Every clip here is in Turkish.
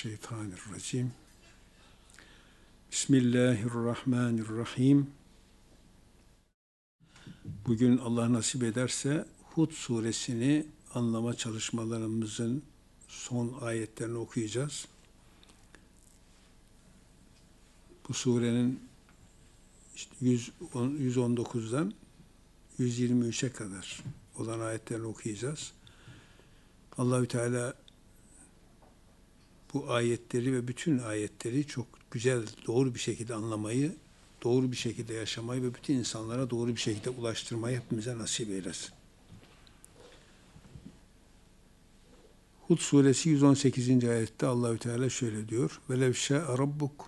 Mineşşeytanirracim. Bismillahirrahmanirrahim. Bugün Allah nasip ederse Hud suresini anlama çalışmalarımızın son ayetlerini okuyacağız. Bu surenin 119'dan 123'e kadar olan ayetlerini okuyacağız. Allahü Teala bu ayetleri ve bütün ayetleri çok güzel, doğru bir şekilde anlamayı, doğru bir şekilde yaşamayı ve bütün insanlara doğru bir şekilde ulaştırmayı hepimize nasip eylesin. Hud suresi 118. ayette Allahü Teala şöyle diyor: "Velev şâ'e rabbuk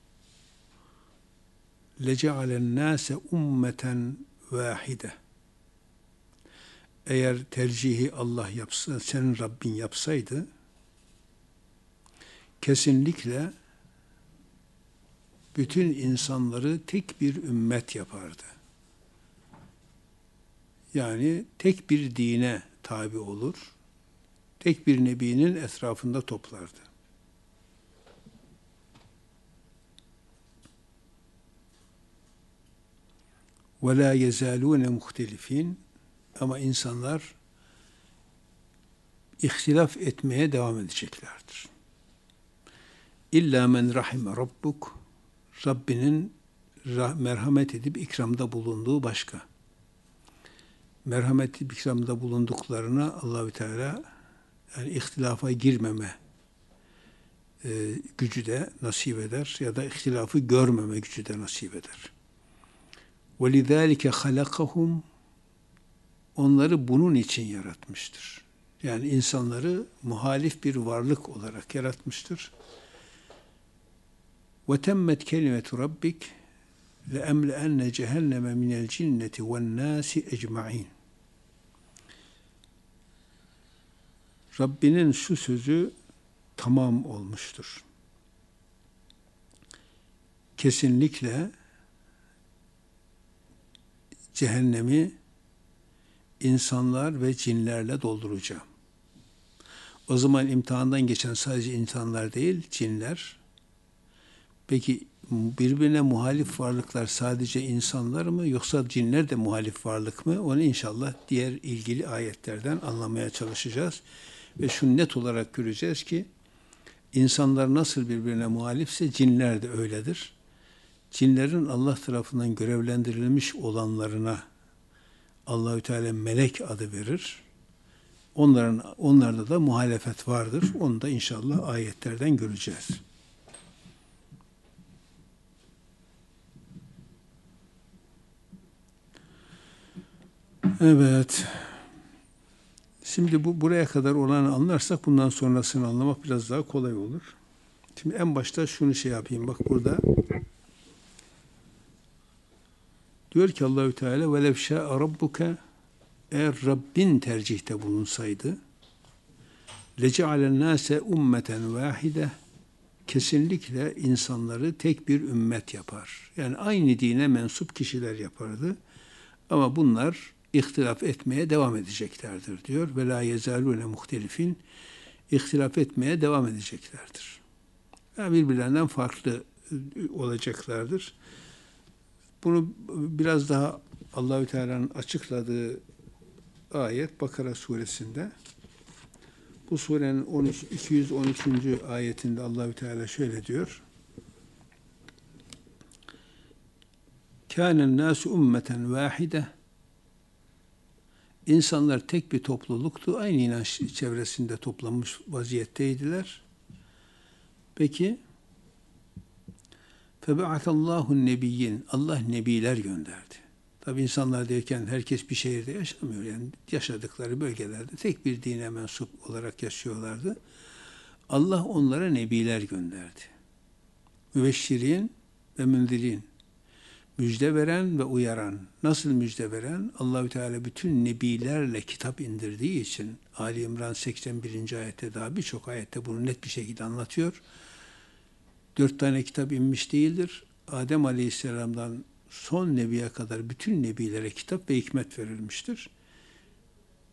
lece'alen nâse ummeten vâhide." Eğer tercihi Allah yapsa, senin Rabbin yapsaydı, kesinlikle bütün insanları tek bir ümmet yapardı. Yani tek bir dine tabi olur, tek bir nebinin etrafında toplardı. وَلَا يَزَالُونَ مُخْتَلِفِينَ. Ama insanlar ihtilaf etmeye devam edeceklerdir. İlla men rahime rabbuk. Rabbinin merhamet edip ikramda bulunduğu başka. Merhamet edip ikramda bulunduklarına Allahü Teala yani ihtilafa girmeme gücü de nasip eder ya da ihtilafı görmeme gücü de nasip eder. وَلِذَٰلِكَ خَلَقَهُمْ. Onları bunun için yaratmıştır. Yani insanları muhalif bir varlık olarak yaratmıştır. وَتَمَّتْ كَلِمَةُ رَبِّكَ لَاَمْلَأَنَّ جَهَنَّمَ مِنَ الْجِنَّةِ وَالنَّاسِ اَجْمَعِينَ. Rabbinin şu sözü tamam olmuştur. Kesinlikle cehennemi insanlar ve cinlerle dolduracağım. O zaman imtihandan geçen sadece insanlar değil, cinler. Peki birbirine muhalif varlıklar sadece insanlar mı yoksa cinler de muhalif varlık mı? Onu inşallah diğer ilgili ayetlerden anlamaya çalışacağız. Ve şunu net olarak göreceğiz ki insanlar nasıl birbirine muhalifse cinler de öyledir. Cinlerin Allah tarafından görevlendirilmiş olanlarına Allahü Teala melek adı verir. Onlarda da muhalefet vardır. Onu da inşallah ayetlerden göreceğiz. Evet. Şimdi buraya kadar olanı anlarsak bundan sonrasını anlamak biraz daha kolay olur. Şimdi en başta şunu yapayım. Bak burada diyor ki Allahü Teala velev şâ'e rabbuke, eğer Rabbin tercihte bulunsaydı lece'alen nâse ummeten vâhide, kesinlikle insanları tek bir ümmet yapar. Yani aynı dine mensup kişiler yapardı. Ama bunlar ihtilaf etmeye devam edeceklerdir diyor. Ve la yezalûne muhtelifin. İhtilaf etmeye devam edeceklerdir. Yani birbirlerinden farklı olacaklardır. Bunu biraz daha Allahü Teala'nın açıkladığı ayet Bakara suresinde. Bu surenin 213. ayetinde Allahü Teala şöyle diyor: Kânen nâsu ummeten vâhide. İnsanlar tek bir topluluktu. Aynı inanç çevresinde toplanmış vaziyetteydiler. Peki febe'atallâhun nebiyyin. Allah nebiler gönderdi. Tabi insanlar derken herkes bir şehirde yaşamıyor. Yani yaşadıkları bölgelerde tek bir dine mensup olarak yaşıyorlardı. Allah onlara nebiler gönderdi. Mübeşşirin ve münzirin. Müjde veren ve uyaran. Nasıl müjde veren? Allahü Teala bütün nebilerle kitap indirdiği için Ali İmran 81. ayette daha birçok ayette bunu net bir şekilde anlatıyor. 4 tane kitap inmiş değildir. Adem Aleyhisselam'dan son nebiye kadar bütün nebilere kitap ve hikmet verilmiştir.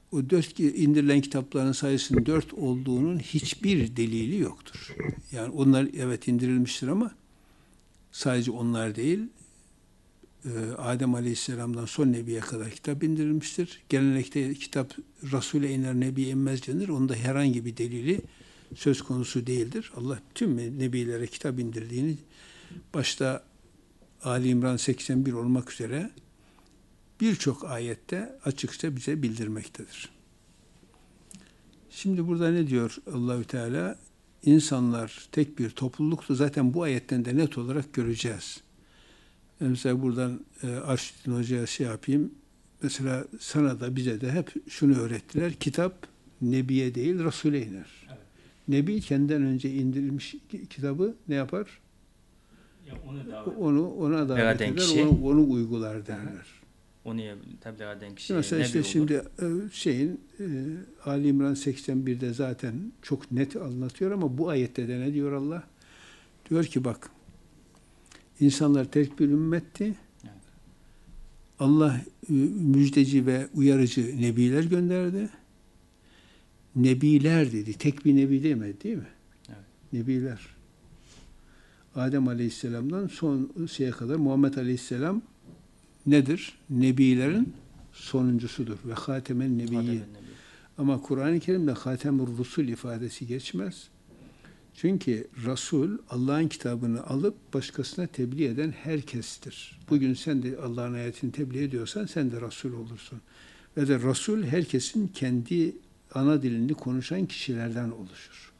o indirilen kitapların sayısının 4 olduğunun hiçbir delili yoktur. Yani onlar evet indirilmiştir ama sadece onlar değil, Adem Aleyhisselam'dan son Nebi'ye kadar kitap indirilmiştir. Gelenekte kitap Resul'e iner, Nebi'ye inmez denir. Onda herhangi bir delili söz konusu değildir. Allah tüm Nebilere kitap indirdiğini başta Ali İmran 81 olmak üzere birçok ayette açıkça bize bildirmektedir. Şimdi burada ne diyor Allahü Teala? İnsanlar tek bir topluluktu. Zaten bu ayetten de net olarak göreceğiz. Mesela buradan Arşidin Hoca'ya şey yapayım. Mesela sana da bize de hep şunu öğrettiler. Kitap Nebi'ye değil Resul'e iner. Evet. Nebi kendinden önce indirilmiş kitabı ne yapar? Ya ona davet eder, onu uygular derler. Onu tebliğ eden kişi mesela işte şimdi Ali İmran 81'de zaten çok net anlatıyor ama bu ayette de ne diyor Allah? Diyor ki bak, insanlar tek bir ümmetti. Evet. Allah müjdeci ve uyarıcı nebiler gönderdi. Nebiler dedi. Tek bir nebi demedi değil mi? Evet. Nebiler. Adem Aleyhisselam'dan son şeye kadar Muhammed Aleyhisselam nedir? Nebilerin sonuncusudur. Ve hatemen nebiyyi. Ama Kur'an-ı Kerim'de hatemur rusul ifadesi geçmez. Çünkü Resul, Allah'ın kitabını alıp başkasına tebliğ eden herkestir. Bugün sen de Allah'ın ayetini tebliğ ediyorsan sen de Resul olursun. Ve de Resul herkesin kendi ana dilini konuşan kişilerden oluşur.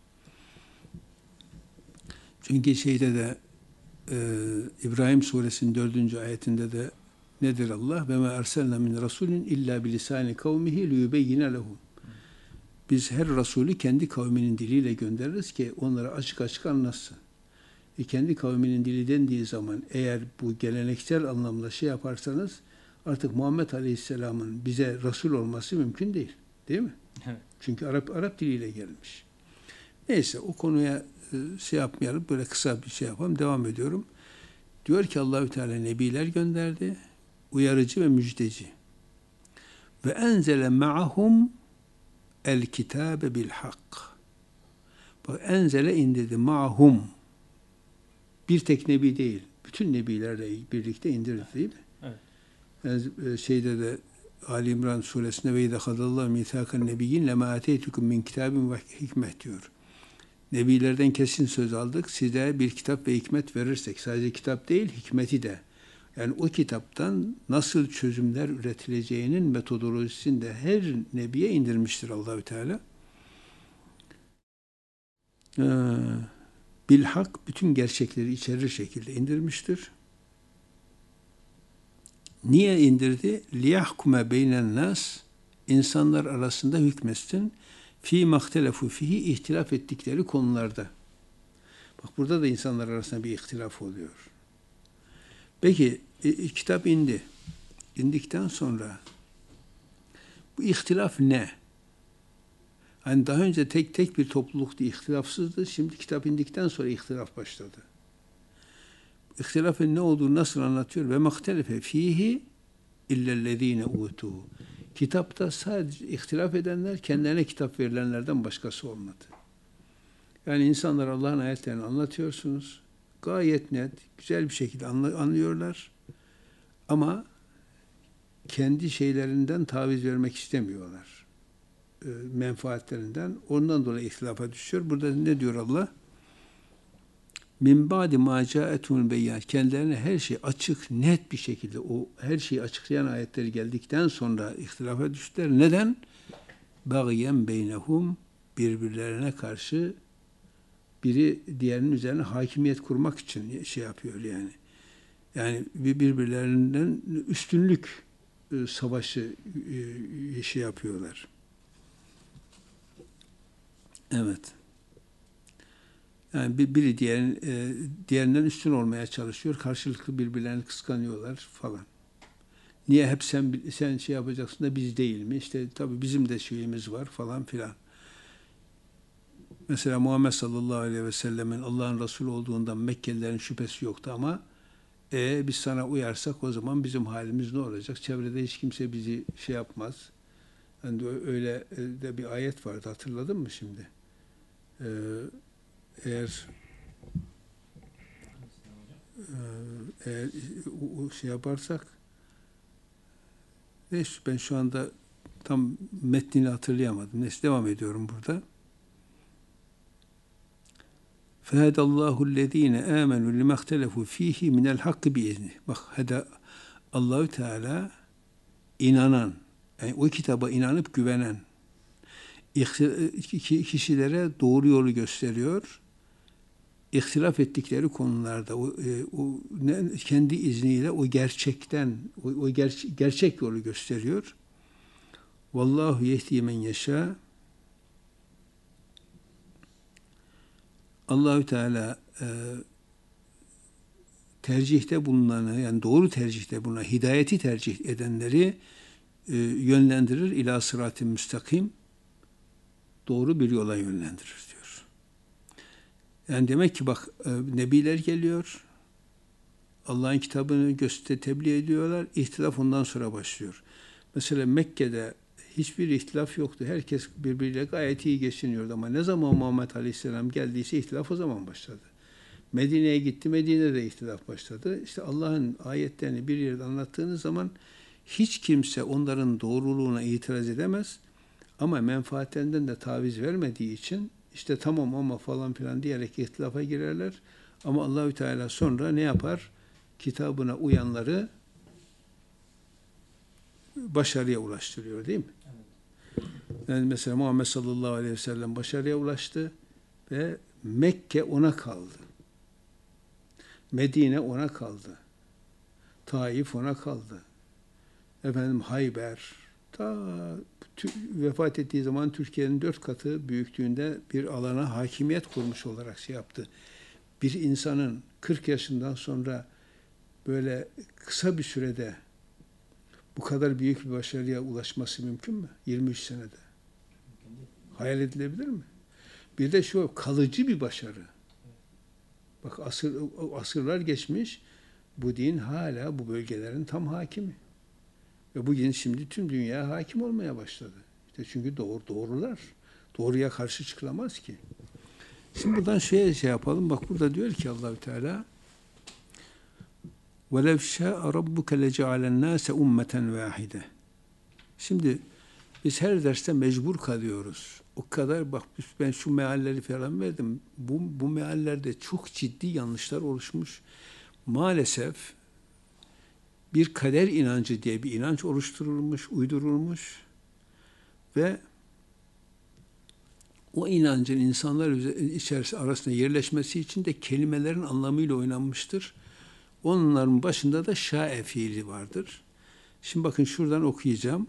Çünkü şeyde de İbrahim suresinin 4. ayetinde de nedir Allah? Ve ma erselna min rasulin illa bilisani kavmihi liyubeyyine lehum. Biz her Resulü kendi kavminin diliyle göndeririz ki onlara açık açık anlatsın. Kendi kavminin dili dendiği zaman eğer bu geleneksel anlamda şey yaparsanız artık Muhammed Aleyhisselam'ın bize Resul olması mümkün değil. Değil mi? Evet. Çünkü Arap diliyle gelmiş. Neyse o konuya şey yapmayalım. Böyle kısa bir şey yapalım. Devam ediyorum. Diyor ki Allahü Teala nebiler gönderdi. Uyarıcı ve müjdeci. Ve enzele ma'ahum el kitabe bil hak. Bak enzele indirdi ma'hum. Bir tek nebi değil. Bütün nebilerle birlikte indirdi değil mi? Evet. Yani şeyde de Ali İmran suresinde ve idâhadallahu mîthâkan nebiyyin lemâ ateytukum min kitâbin ve hikmet diyor. Nebilerden kesin söz aldık. Size bir kitap ve hikmet verirsek, sadece kitap değil, hikmeti de. Yani o kitaptan nasıl çözümler üretileceğinin metodolojisini de her nebiye indirmiştir Allahü Teala. Bilhak bütün gerçekleri içerir şekilde indirmiştir. Niye indirdi? Liyahkume beynen nas, insanlar arasında hükmetsin. Fi mahtelefu fihi, ihtilaf ettikleri konularda. Bak burada da insanlar arasında bir ihtilaf oluyor. Peki kitap indi. İndikten sonra bu ihtilaf ne? Hani daha önce tek bir topluluktu, ihtilafsızdı. Şimdi kitap indikten sonra ihtilaf başladı. İhtilafın ne olduğunu nasıl anlatıyor? Ve mahtelefe fihi illellezine utuhu. Kitapta sadece ihtilaf edenler kendilerine kitap verilenlerden başkası olmadı. Yani insanlar Allah'ın ayetlerini anlatıyorsunuz. Gayet net, güzel bir şekilde anlıyorlar. Ama kendi şeylerinden taviz vermek istemiyorlar. Menfaatlerinden. Ondan dolayı ihtilafa düşüyor. Burada ne diyor Allah? Min ba'di ma ca'etumul beyyan. Kendilerine her şey açık, net bir şekilde o her şeyi açıklayan ayetleri geldikten sonra ihtilafa düştüler. Neden? Bagiyen beynehum, birbirlerine karşı biri diğerinin üzerine hakimiyet kurmak için şey yapıyor yani. Yani birbirlerinden üstünlük savaşı şey yapıyorlar. Evet. Yani biri diğerinden üstün olmaya çalışıyor. Karşılıklı birbirlerini kıskanıyorlar falan. Niye hep sen şey yapacaksın da biz değil mi? İşte tabii bizim de şeyimiz var falan filan. Mesela Muhammed sallallahu aleyhi ve sellemin Allah'ın Resulü olduğundan Mekkelilerin şüphesi yoktu ama biz sana uyarsak o zaman bizim halimiz ne olacak? Çevrede hiç kimse bizi şey yapmaz. Yani öyle de bir ayet vardı, hatırladın mı şimdi? Eğer eğer şey yaparsak, neyse ben şu anda tam metnini hatırlayamadım. Neyse devam ediyorum burada. فَهَدَ اللّٰهُ الَّذ۪ينَ آمَنُوا لِمَا اخْتَلَفُوا ف۪يهِ مِنَ الْحَقِّ بِاِذْنِهِ. Bak, Allahü Teala inanan, yani o kitaba inanıp güvenen kişilere doğru yolu gösteriyor. İhtilaf ettikleri konularda kendi izniyle o gerçekten gerçek yolu gösteriyor. Vallahu yehdi men yeşâ. Allahü Teala tercihte bulunanı, yani doğru tercihte bulunan, hidayeti tercih edenleri yönlendirir. İlâ sırat-ı müstakim, doğru bir yola yönlendirir diyor. Yani demek ki bak, nebiler geliyor, Allah'ın kitabını tebliğ ediyorlar, ihtilaf ondan sonra başlıyor. Mesela Mekke'de hiçbir ihtilaf yoktu. Herkes birbiriyle gayet iyi geçiniyordu ama ne zaman Muhammed Aleyhisselam geldiyse ihtilaf o zaman başladı. Medine'ye gitti, Medine'de ihtilaf başladı. İşte Allah'ın ayetlerini bir yerde anlattığınız zaman hiç kimse onların doğruluğuna itiraz edemez ama menfaatlerinden de taviz vermediği için işte tamam ama falan filan diyerek ihtilafa girerler. Ama Allahü Teala sonra ne yapar? Kitabına uyanları başarıya ulaştırıyor, değil mi? Evet. Yani mesela Muhammed sallallahu aleyhi ve sellem başarıya ulaştı ve Mekke ona kaldı. Medine ona kaldı. Taif ona kaldı. Hayber, vefat ettiği zaman Türkiye'nin 4 katı büyüklüğünde bir alana hakimiyet kurmuş olarak şey yaptı. Bir insanın 40 yaşından sonra böyle kısa bir sürede bu kadar büyük bir başarıya ulaşması mümkün mü? 23 senede. Hayal edilebilir mi? Bir de şu kalıcı bir başarı. Bak, asırlar geçmiş, bu din hala bu bölgelerin tam hakimi. Ve bugün şimdi tüm dünya hakim olmaya başladı. İşte çünkü doğrular. Doğruya karşı çıkılamaz ki. Şimdi buradan şey yapalım. Bak, burada diyor ki Allahü Teala وَلَوْ شَاءَ رَبُّكَ لَجَعَلَ النَّاسَ اُمَّةً وَاحِدَةً. Şimdi biz her derste mecbur kalıyoruz. O kadar, bak ben şu mealleri falan verdim. Bu meallerde çok ciddi yanlışlar oluşmuş. Maalesef bir kader inancı diye bir inanç oluşturulmuş, uydurulmuş ve o inancın insanlar içerisinde arasında yerleşmesi için de kelimelerin anlamıyla oynanmıştır. Onların başında da şa'e fiili vardır. Şimdi bakın şuradan okuyacağım.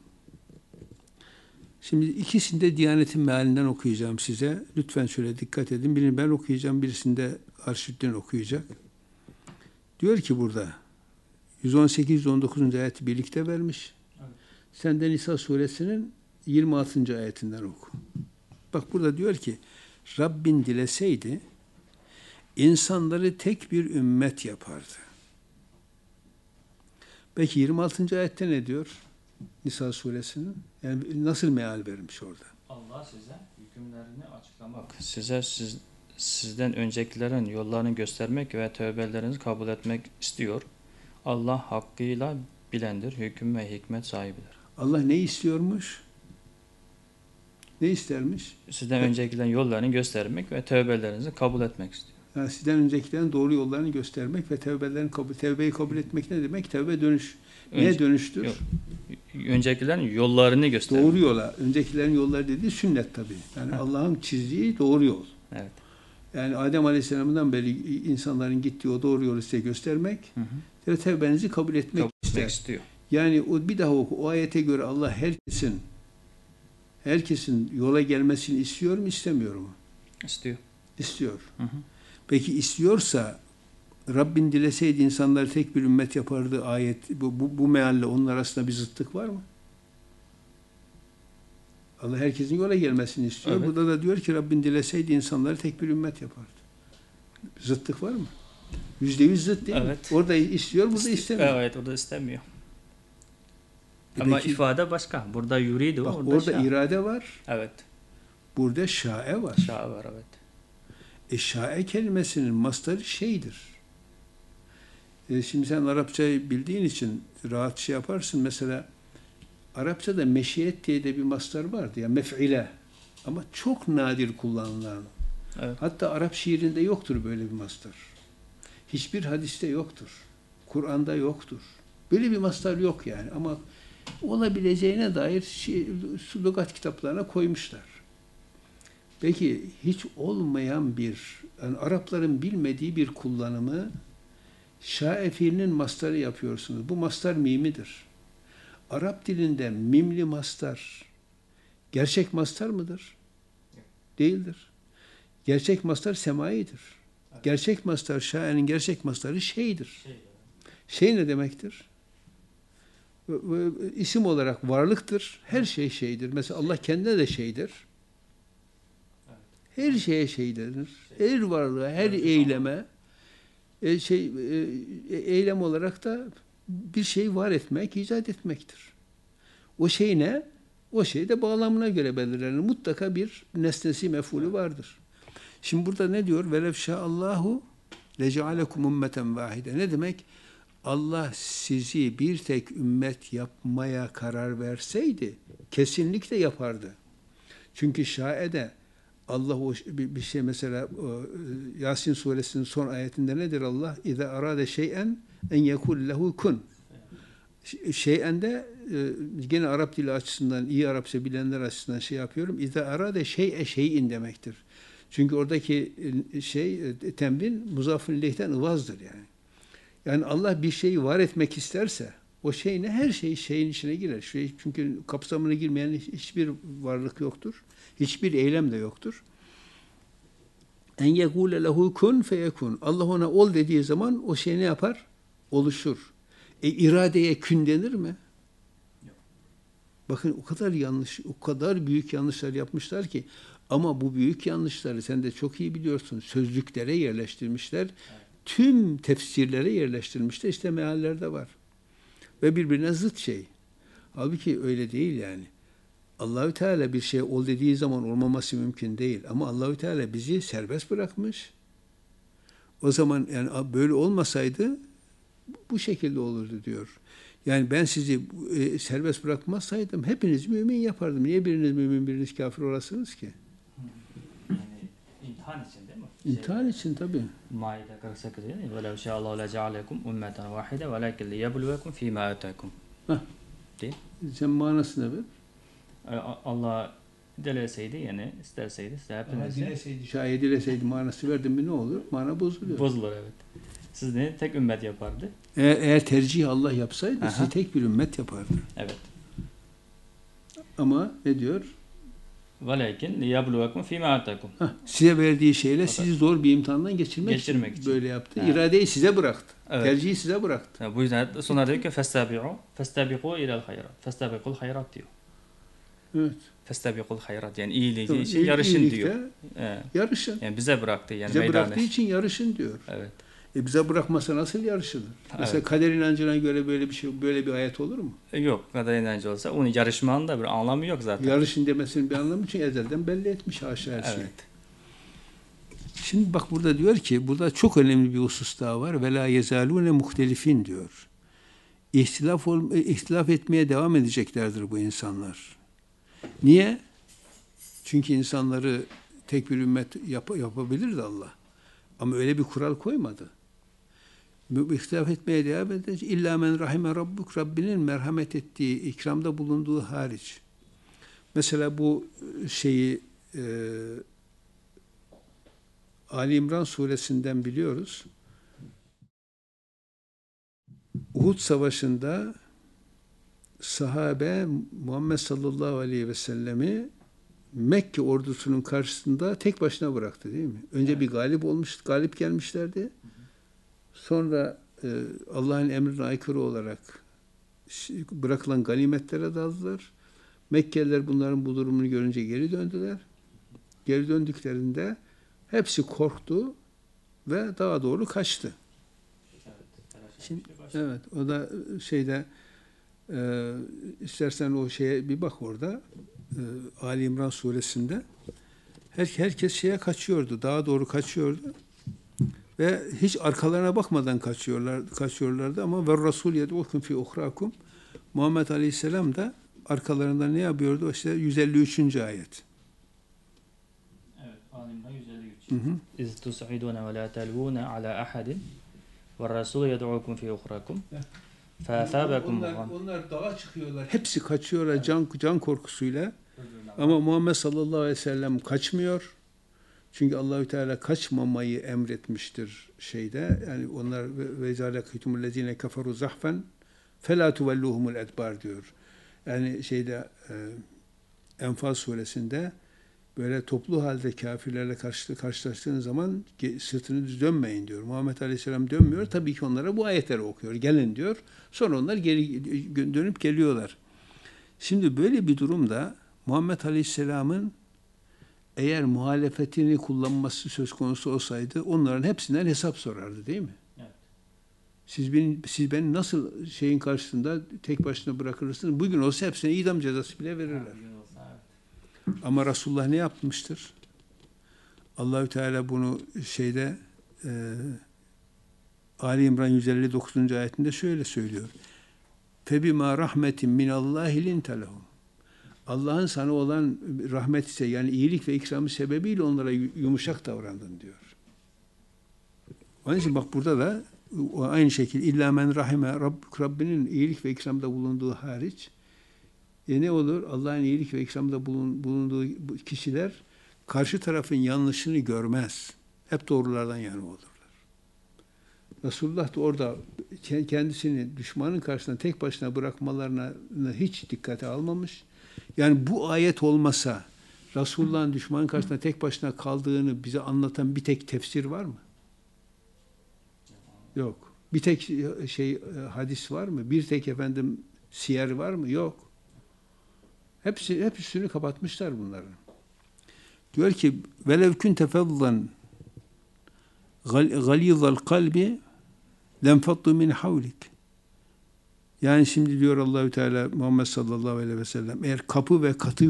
Şimdi ikisini de Diyanet'in mealinden okuyacağım size. Lütfen şöyle dikkat edin. Birini ben okuyacağım, birisini de Arşiddin okuyacak. Diyor ki burada 118-119. ayeti birlikte vermiş. Evet. Sen de Nisa suresinin 26. ayetinden oku. Bak burada diyor ki Rabbin dileseydi insanları tek bir ümmet yapardı. Peki 26. ayette ne diyor? Nisa suresinin. Yani nasıl meal vermiş orada? Allah size hükümlerini açıklamak, sizden öncekilerin yollarını göstermek ve tövbelerinizi kabul etmek istiyor. Allah hakkıyla bilendir, hüküm ve hikmet sahibidir. Allah ne istiyormuş? Ne istermiş? Sizden öncekilerin yollarını göstermek ve tövbelerinizi kabul etmek istiyor. Yani sizden öncekilerin doğru yollarını göstermek ve tevbeyi kabul etmek ne demek? Tevbe dönüş. Neye dönüştür? Yok. Öncekilerin yollarını göstermek. Doğru yola. Öncekilerin yolları dediği sünnet tabii. Yani Allah'ın çizdiği doğru yol. Evet. Yani Adem Aleyhisselam'dan beri insanların gittiği o doğru yolu size göstermek ve tevbenizi kabul etmek istiyor. Yani o bir daha oku. O ayete göre Allah herkesin yola gelmesini istiyor mu, istemiyor mu? İstiyor. İstiyor. Peki istiyorsa Rabbin dileseydi insanları tek bir ümmet yapardı ayet. Bu mealle onun arasında bir zıtlık var mı? Allah herkesin yola gelmesini istiyor. Evet. Burada da diyor ki Rabbin dileseydi insanları tek bir ümmet yapardı. Zıtlık var mı? %100 zıt değil mi? Orada istiyor, burada istemiyor. Evet, orada istemiyor. Ama Peki, ifade başka. Burada yuridu, bak orada orada şa. irade var, Evet. burada şa'e var. Şa var, evet. Şa'e kelimesinin mastarı şeydir. Şimdi sen Arapçayı bildiğin için rahat şey yaparsın. Mesela Arapçada meşiyet diye de bir mastar vardı ya, mef'ile. Ama çok nadir kullanılan. Evet. Hatta Arap şiirinde yoktur böyle bir mastar. Hiçbir hadiste yoktur. Kur'an'da yoktur. Böyle bir mastar yok yani, ama olabileceğine dair lügat kitaplarına koymuşlar. Peki hiç olmayan bir, yani Arapların bilmediği bir kullanımı şa'e fiilinin mastarı yapıyorsunuz. Bu mastar mimidir. Arap dilinde mimli mastar gerçek mastar mıdır? Değildir. Gerçek mastar semaidir. Gerçek mastar, şa'enin gerçek mastarı şeydir. Şey ne demektir? İsim olarak varlıktır. Her şey şeydir. Mesela Allah kendine de şeydir. Her şeye şey denir. Her varlığa, her eyleme eylem olarak da bir şey var etmek, icat etmektir. O şey ne? O şey de bağlamına göre belirlenir. Mutlaka bir nesnesi mef'ulü vardır. Şimdi burada ne diyor? Velev şa'allahu lecealekum ummeten vahide. Ne demek? Allah sizi bir tek ümmet yapmaya karar verseydi kesinlikle yapardı. Çünkü şaede Allah bir şey, mesela Yasin suresinin son ayetinde nedir Allah? İza arade şey'en en yekul lehu kun. Şey'en de gene Arap dili açısından, iyi Arapça bilenler açısından şey yapıyorum. İza arade şey'in demektir. Çünkü oradaki tembin muzaf-ı ileyh'ten ıvazdır yani. Yani Allah bir şeyi var etmek isterse o şey ne? Her şey şeyin içine girer. Çünkü kapsamına girmeyen hiçbir varlık yoktur. Hiçbir eylem de yoktur. En yekule lehu kun feyekun. Allah ona ol dediği zaman o şey ne yapar? Oluşur. İradeye kün denir mi? Yok. Bakın o kadar yanlış, o kadar büyük yanlışlar yapmışlar ki, ama bu büyük yanlışları sen de çok iyi biliyorsun. Sözlüklere yerleştirmişler. Evet. Tüm tefsirlere yerleştirmişler. İşte meallerde var. Ve birbirine zıt şey. Halbuki öyle değil yani. Allahü Teala bir şey ol dediği zaman olmaması mümkün değil. Ama Allahü Teala bizi serbest bırakmış. O zaman yani böyle olmasaydı bu şekilde olurdu diyor. Yani ben sizi serbest bırakmazsaydım hepiniz mümin yapardım. Niye biriniz mümin, biriniz kafir olasınız ki? Yani imtihan için değil mi? İmtihan için tabii. Maide 48 yani. وَلَوْ شَاءَ اللّٰهُ لَجَعَلَكُمْ اُمَّةً وَاحِدَةً وَلَكِنْ لِيَبْلُوَكُمْ ف۪ي مَا آتَاكُمْ. Değil. Sen manasını ver. Allah dileseydi, yani isterseydi size hepinizi Dileseydi, şayet dileseydi manası verdin mi ne olur? Mana bozuluyor. bozulur, evet. Sizi tek ümmet yapardı. Eğer tercih Allah yapsaydı Aha. sizi tek bir ümmet yapardı. Evet. Ama ne diyor? وَلَكِنْ لِيَبْلُوَكُمْ ف۪ي مَا آتَاكُمْ. Size verdiği şeyle sizi zor bir imtihandan geçirmek için böyle yaptı. Evet. İradeyi size bıraktı. Evet. Tercihi size bıraktı. Yani bu yüzden sonra diyor ki فَاسْتَبِقُوا اِلَى الْخَيْرَاتِ فَاسْتَبِقُوا الْخَيْرَاتِ diyor. Evet. فَاسْتَبِقُوا الْخَيْرَاتِ yani iyiliği Tamam, için yarışın iyilikte diyor. Evet. Yarışın. Yani bize bıraktı yani Bize meydanı. bıraktığı için yarışın diyor. Evet. Bize bırakmasa nasıl yarışılır? Mesela Evet. kader inancına göre böyle bir şey, böyle bir ayet olur mu? Yok, kadar inancı olsa onun yarışmanın da bir anlamı yok zaten. Yarışın demesinin bir anlamı için ezelden belli etmiş haşa her şeyi. Evet. Şimdi bak burada diyor ki, burada çok önemli bir husus daha var. Ve la yezalune muhtelifin diyor. İhtilaf etmeye devam edeceklerdir bu insanlar. Niye? Çünkü insanları tek bir ümmet yapabilirdi Allah. Ama öyle bir kural koymadı. İhtilaf etmeye devam edecek. İlla men rahime rabbuk, Rabbinin merhamet ettiği, ikramda bulunduğu hariç. Mesela bu şeyi Ali İmran suresinden biliyoruz. Uhud Savaşı'nda sahabe Muhammed sallallahu aleyhi ve sellemi Mekke ordusunun karşısında tek başına bıraktı değil mi? Önce bir galip gelmişlerdi. Sonra Allah'ın emrine aykırı olarak bırakılan ganimetlere daldılar. Mekkeliler bunların bu durumunu görünce geri döndüler. Geri döndüklerinde hepsi korktu ve dağa doğru kaçtı. Şimdi, evet, o da şeyde İstersen o şeye bir bak orada. Ali İmran suresinde herkes şeye kaçıyordu. Daha doğru kaçıyordu. Ve hiç arkalarına bakmadan kaçıyorlardı ama ve Rasul yed'ukum fi uhrakum. Muhammed Aleyhisselam da arkalarında ne yapıyordu? İşte 153. ayet. Evet, Ali İmran 153. Hı hı. İz tus'idune ve la telvune ala ahadin ve Rasul yed'ukum fi uhrakum. Onlar dağa çıkıyorlar. Hepsi kaçıyorlar can korkusuyla. Ama Muhammed sallallahu aleyhi ve sellem kaçmıyor. Çünkü Allahü Teala kaçmamayı emretmiştir şeyde. Yani onlar ve zâlekâtumul lezîne keferû zahfen felâ tuvelluhumul edbâr diyor. Yani şeyde Enfal suresinde böyle toplu halde kafirlerle karşılaştığınız zaman sırtını dönmeyin diyor. Muhammed Aleyhisselam dönmüyor. Tabii ki onlara bu ayetleri okuyor. Gelin diyor. Sonra onlar geri dönüp geliyorlar. Şimdi böyle bir durumda Muhammed Aleyhisselam'ın eğer muhalefetini kullanması söz konusu olsaydı onların hepsinden hesap sorardı değil mi? Evet. Siz beni nasıl şeyin karşısında tek başına bırakırsınız? Bugün olsa hepsine idam cezası bile verirler. Ama Resulullah ne yapmıştır? Allahü Teala bunu şeyde Ali İmran 159. ayetinde şöyle söylüyor. Febima rahmetin minallahi lintelehum. Allah'ın sana olan rahmet ise yani iyilik ve ikramı sebebiyle onlara yumuşak davrandın diyor. Onun için bak burada da aynı şekilde illa men rahime Rabbinin iyilik ve ikramda bulunduğu hariç ne olur? Allah'ın iyilik ve ikramda bulunduğu kişiler karşı tarafın yanlışını görmez. Hep doğrulardan yana olurlar. Resulullah da orada kendisini düşmanın karşısında tek başına bırakmalarına hiç dikkate almamış. Yani bu ayet olmasa Resulullah'ın düşmanın karşısında tek başına kaldığını bize anlatan bir tek tefsir var mı? Yok. Bir tek hadis var mı? Bir tek siyer var mı? Yok. Hep üstünü kapatmışlar bunların. Diyor ki velev kunte fadlan galizal kalbi lenfaddu min havlik. Yani şimdi diyor Allahü Teala Muhammed sallallahu aleyhi ve sellem eğer kaba ve katı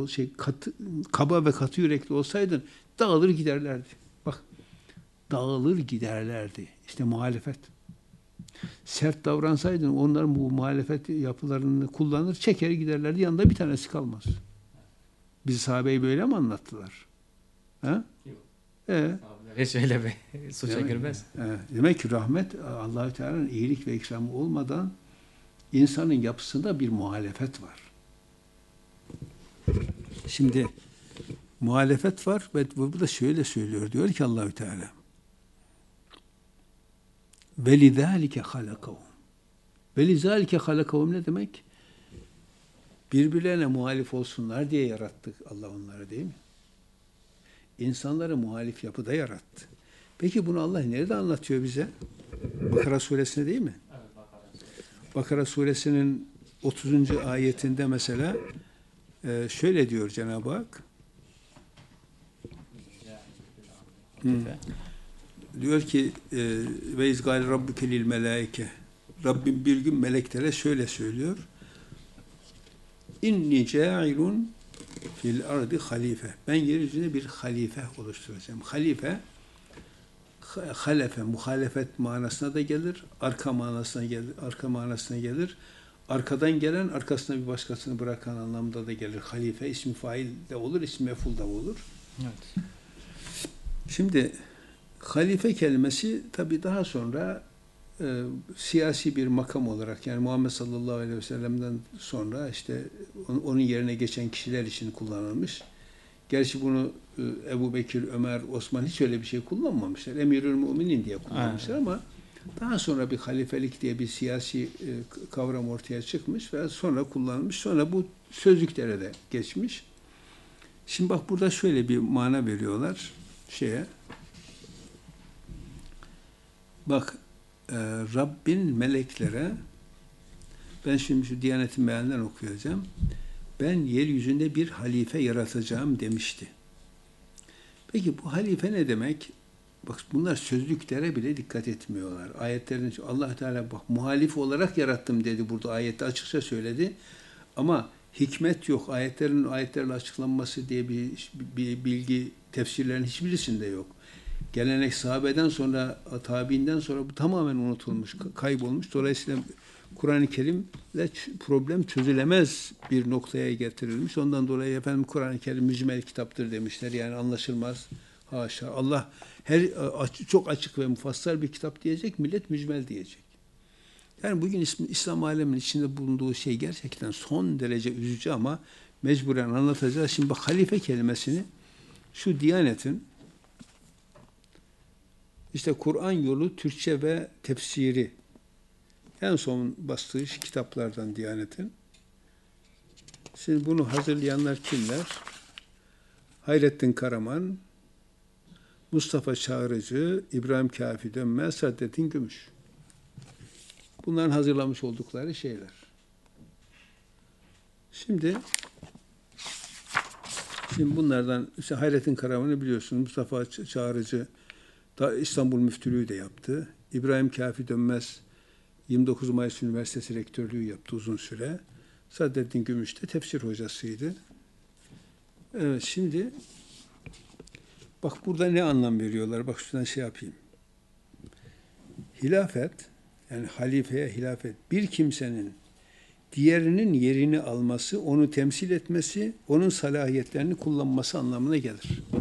yürekli olsaydın dağılır giderlerdi. Bak dağılır giderlerdi. İşte muhalefet. Sert davransaydın onların bu muhalefet yapılarını kullanır çeker giderlerdi. Yanında bir tanesi kalmaz. Bizi sahabeyi böyle mi anlattılar? Ha? Yok. Hiç öyle bir suça girmez. Demek ki rahmet Allahü Teala'nın iyilik ve ikramı olmadan insanın yapısında bir muhalefet var. Şimdi muhalefet var ve bu da şöyle söylüyor. Diyor ki Allahü Teala وَلِذَٰلِكَ خَلَقَهُمْ وَلِذَٰلِكَ خَلَقَهُمْ ne demek? Birbirlerine muhalif olsunlar diye yarattık Allah onları değil mi? İnsanları muhalif yapıda yarattı. Peki bunu Allah nerede anlatıyor bize? Bakara suresinde değil mi? Evet, Bakara suresi. Bakara suresinin 30. ayetinde mesela şöyle diyor Cenab-ı Hak. Diyor ki ve izgal rabbuke lil melaike. Rabbim bir gün meleklere şöyle söylüyor. İnni câilun fil ardı halife. Ben yeryüzünde bir halife oluşturacağım. Halife muhalefet manasına da gelir, arka manasına gelir. Arkadan gelen, arkasına bir başkasını bırakan anlamda da gelir. Halife ismi fail de olur, ismi mef'ul da olur. Evet. Şimdi halife kelimesi tabii daha sonra siyasi bir makam olarak yani Muhammed sallallahu aleyhi ve sellem'den sonra işte onun yerine geçen kişiler için kullanılmış. Gerçi bunu Ebu Bekir, Ömer, Osman hiç öyle bir şey kullanmamışlar. Emirül Müminin diye kullanmışlar ama daha sonra bir halifelik diye bir siyasi kavram ortaya çıkmış ve sonra kullanılmış. Sonra bu sözlüklere de geçmiş. Şimdi bak burada şöyle bir mana veriyorlar şeye. Bak Rabbin meleklere ben şimdi şu Diyanet'in mealinden okuyacağım. Ben yeryüzünde bir halife yaratacağım demişti. Peki bu halife ne demek? Bak bunlar sözlüklere bile dikkat etmiyorlar. Ayetlerin Allah Teala bak muhalif olarak yarattım dedi burada ayette açıkça söyledi. Ama hikmet yok. Ayetlerle açıklanması diye bir bilgi tefsirlerin hiçbirisinde yok. Gelenek sahabeden sonra, tabiinden sonra bu tamamen unutulmuş, kaybolmuş. Dolayısıyla Kur'an-ı Kerim'le problem çözülemez bir noktaya getirilmiş. Ondan dolayı efendim Kur'an-ı Kerim mücmel kitaptır demişler. Yani anlaşılmaz. Haşa. Allah çok açık ve mufassal bir kitap diyecek, millet mücmel diyecek. Yani bugün İslam aleminin içinde bulunduğu şey gerçekten son derece üzücü ama mecburen anlatacağız. Şimdi bak halife kelimesini şu Diyanet'in işte Kur'an yolu Türkçe ve tefsiri en son bastığı kitaplardan Diyanet'in. Şimdi bunu hazırlayanlar kimler? Hayrettin Karaman, Mustafa Çağrıcı, İbrahim Kâfi Dönmez, Saadettin Gümüş. Bunların hazırlamış oldukları şeyler. Şimdi bunlardan işte Hayrettin Karaman'ı biliyorsunuz. Mustafa Çağrıcı da İstanbul Müftülüğü de yaptı. İbrahim Kâfi Dönmez 29 Mayıs Üniversitesi rektörlüğü yaptı uzun süre. Saadettin Gümüş de tefsir hocasıydı. Evet, şimdi bak burada ne anlam veriyorlar? Bak şuradan şey yapayım. Hilafet, yani halifeye hilafet, bir kimsenin diğerinin yerini alması, onu temsil etmesi, onun salahiyetlerini kullanması anlamına gelir.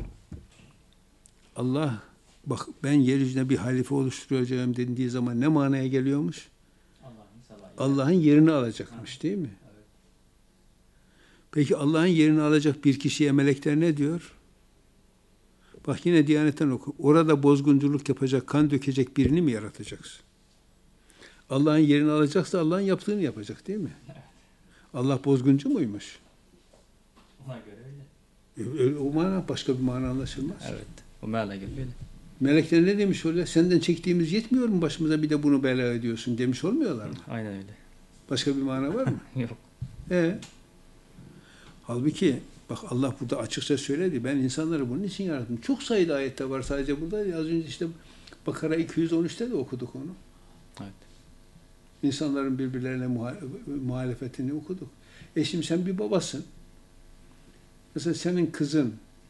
Allah, bak ben yeryüzüne bir halife oluşturacağım dediği zaman ne manaya geliyormuş? Allah'ın yerini alacakmış değil mi? Evet. Peki Allah'ın yerini alacak bir kişiye melekler ne diyor? Bak yine Diyanet'ten oku. Orada bozgunculuk yapacak, kan dökecek birini mi yaratacaksın? Allah'ın yerini alacaksa Allah'ın yaptığını yapacak değil mi? Evet. Allah bozguncu muymuş? Ona göre öyle. O mana başka bir mana anlaşılmaz. Evet. O mana göre öyle. Melekler ne demiş öyle? Senden çektiğimiz yetmiyor mu başımıza bir de bunu bela ediyorsun demiş olmuyorlar mı? Aynen öyle. Başka bir mana var mı? Yok. Halbuki bak Allah burada açıkça söyledi. Ben insanları bunun için yarattım. Çok sayıda ayette var sadece burada. Az önce işte Bakara 213'te de okuduk onu. Evet. İnsanların birbirlerine muhalefetini okuduk. Şimdi sen bir babasın. Mesela senin kızın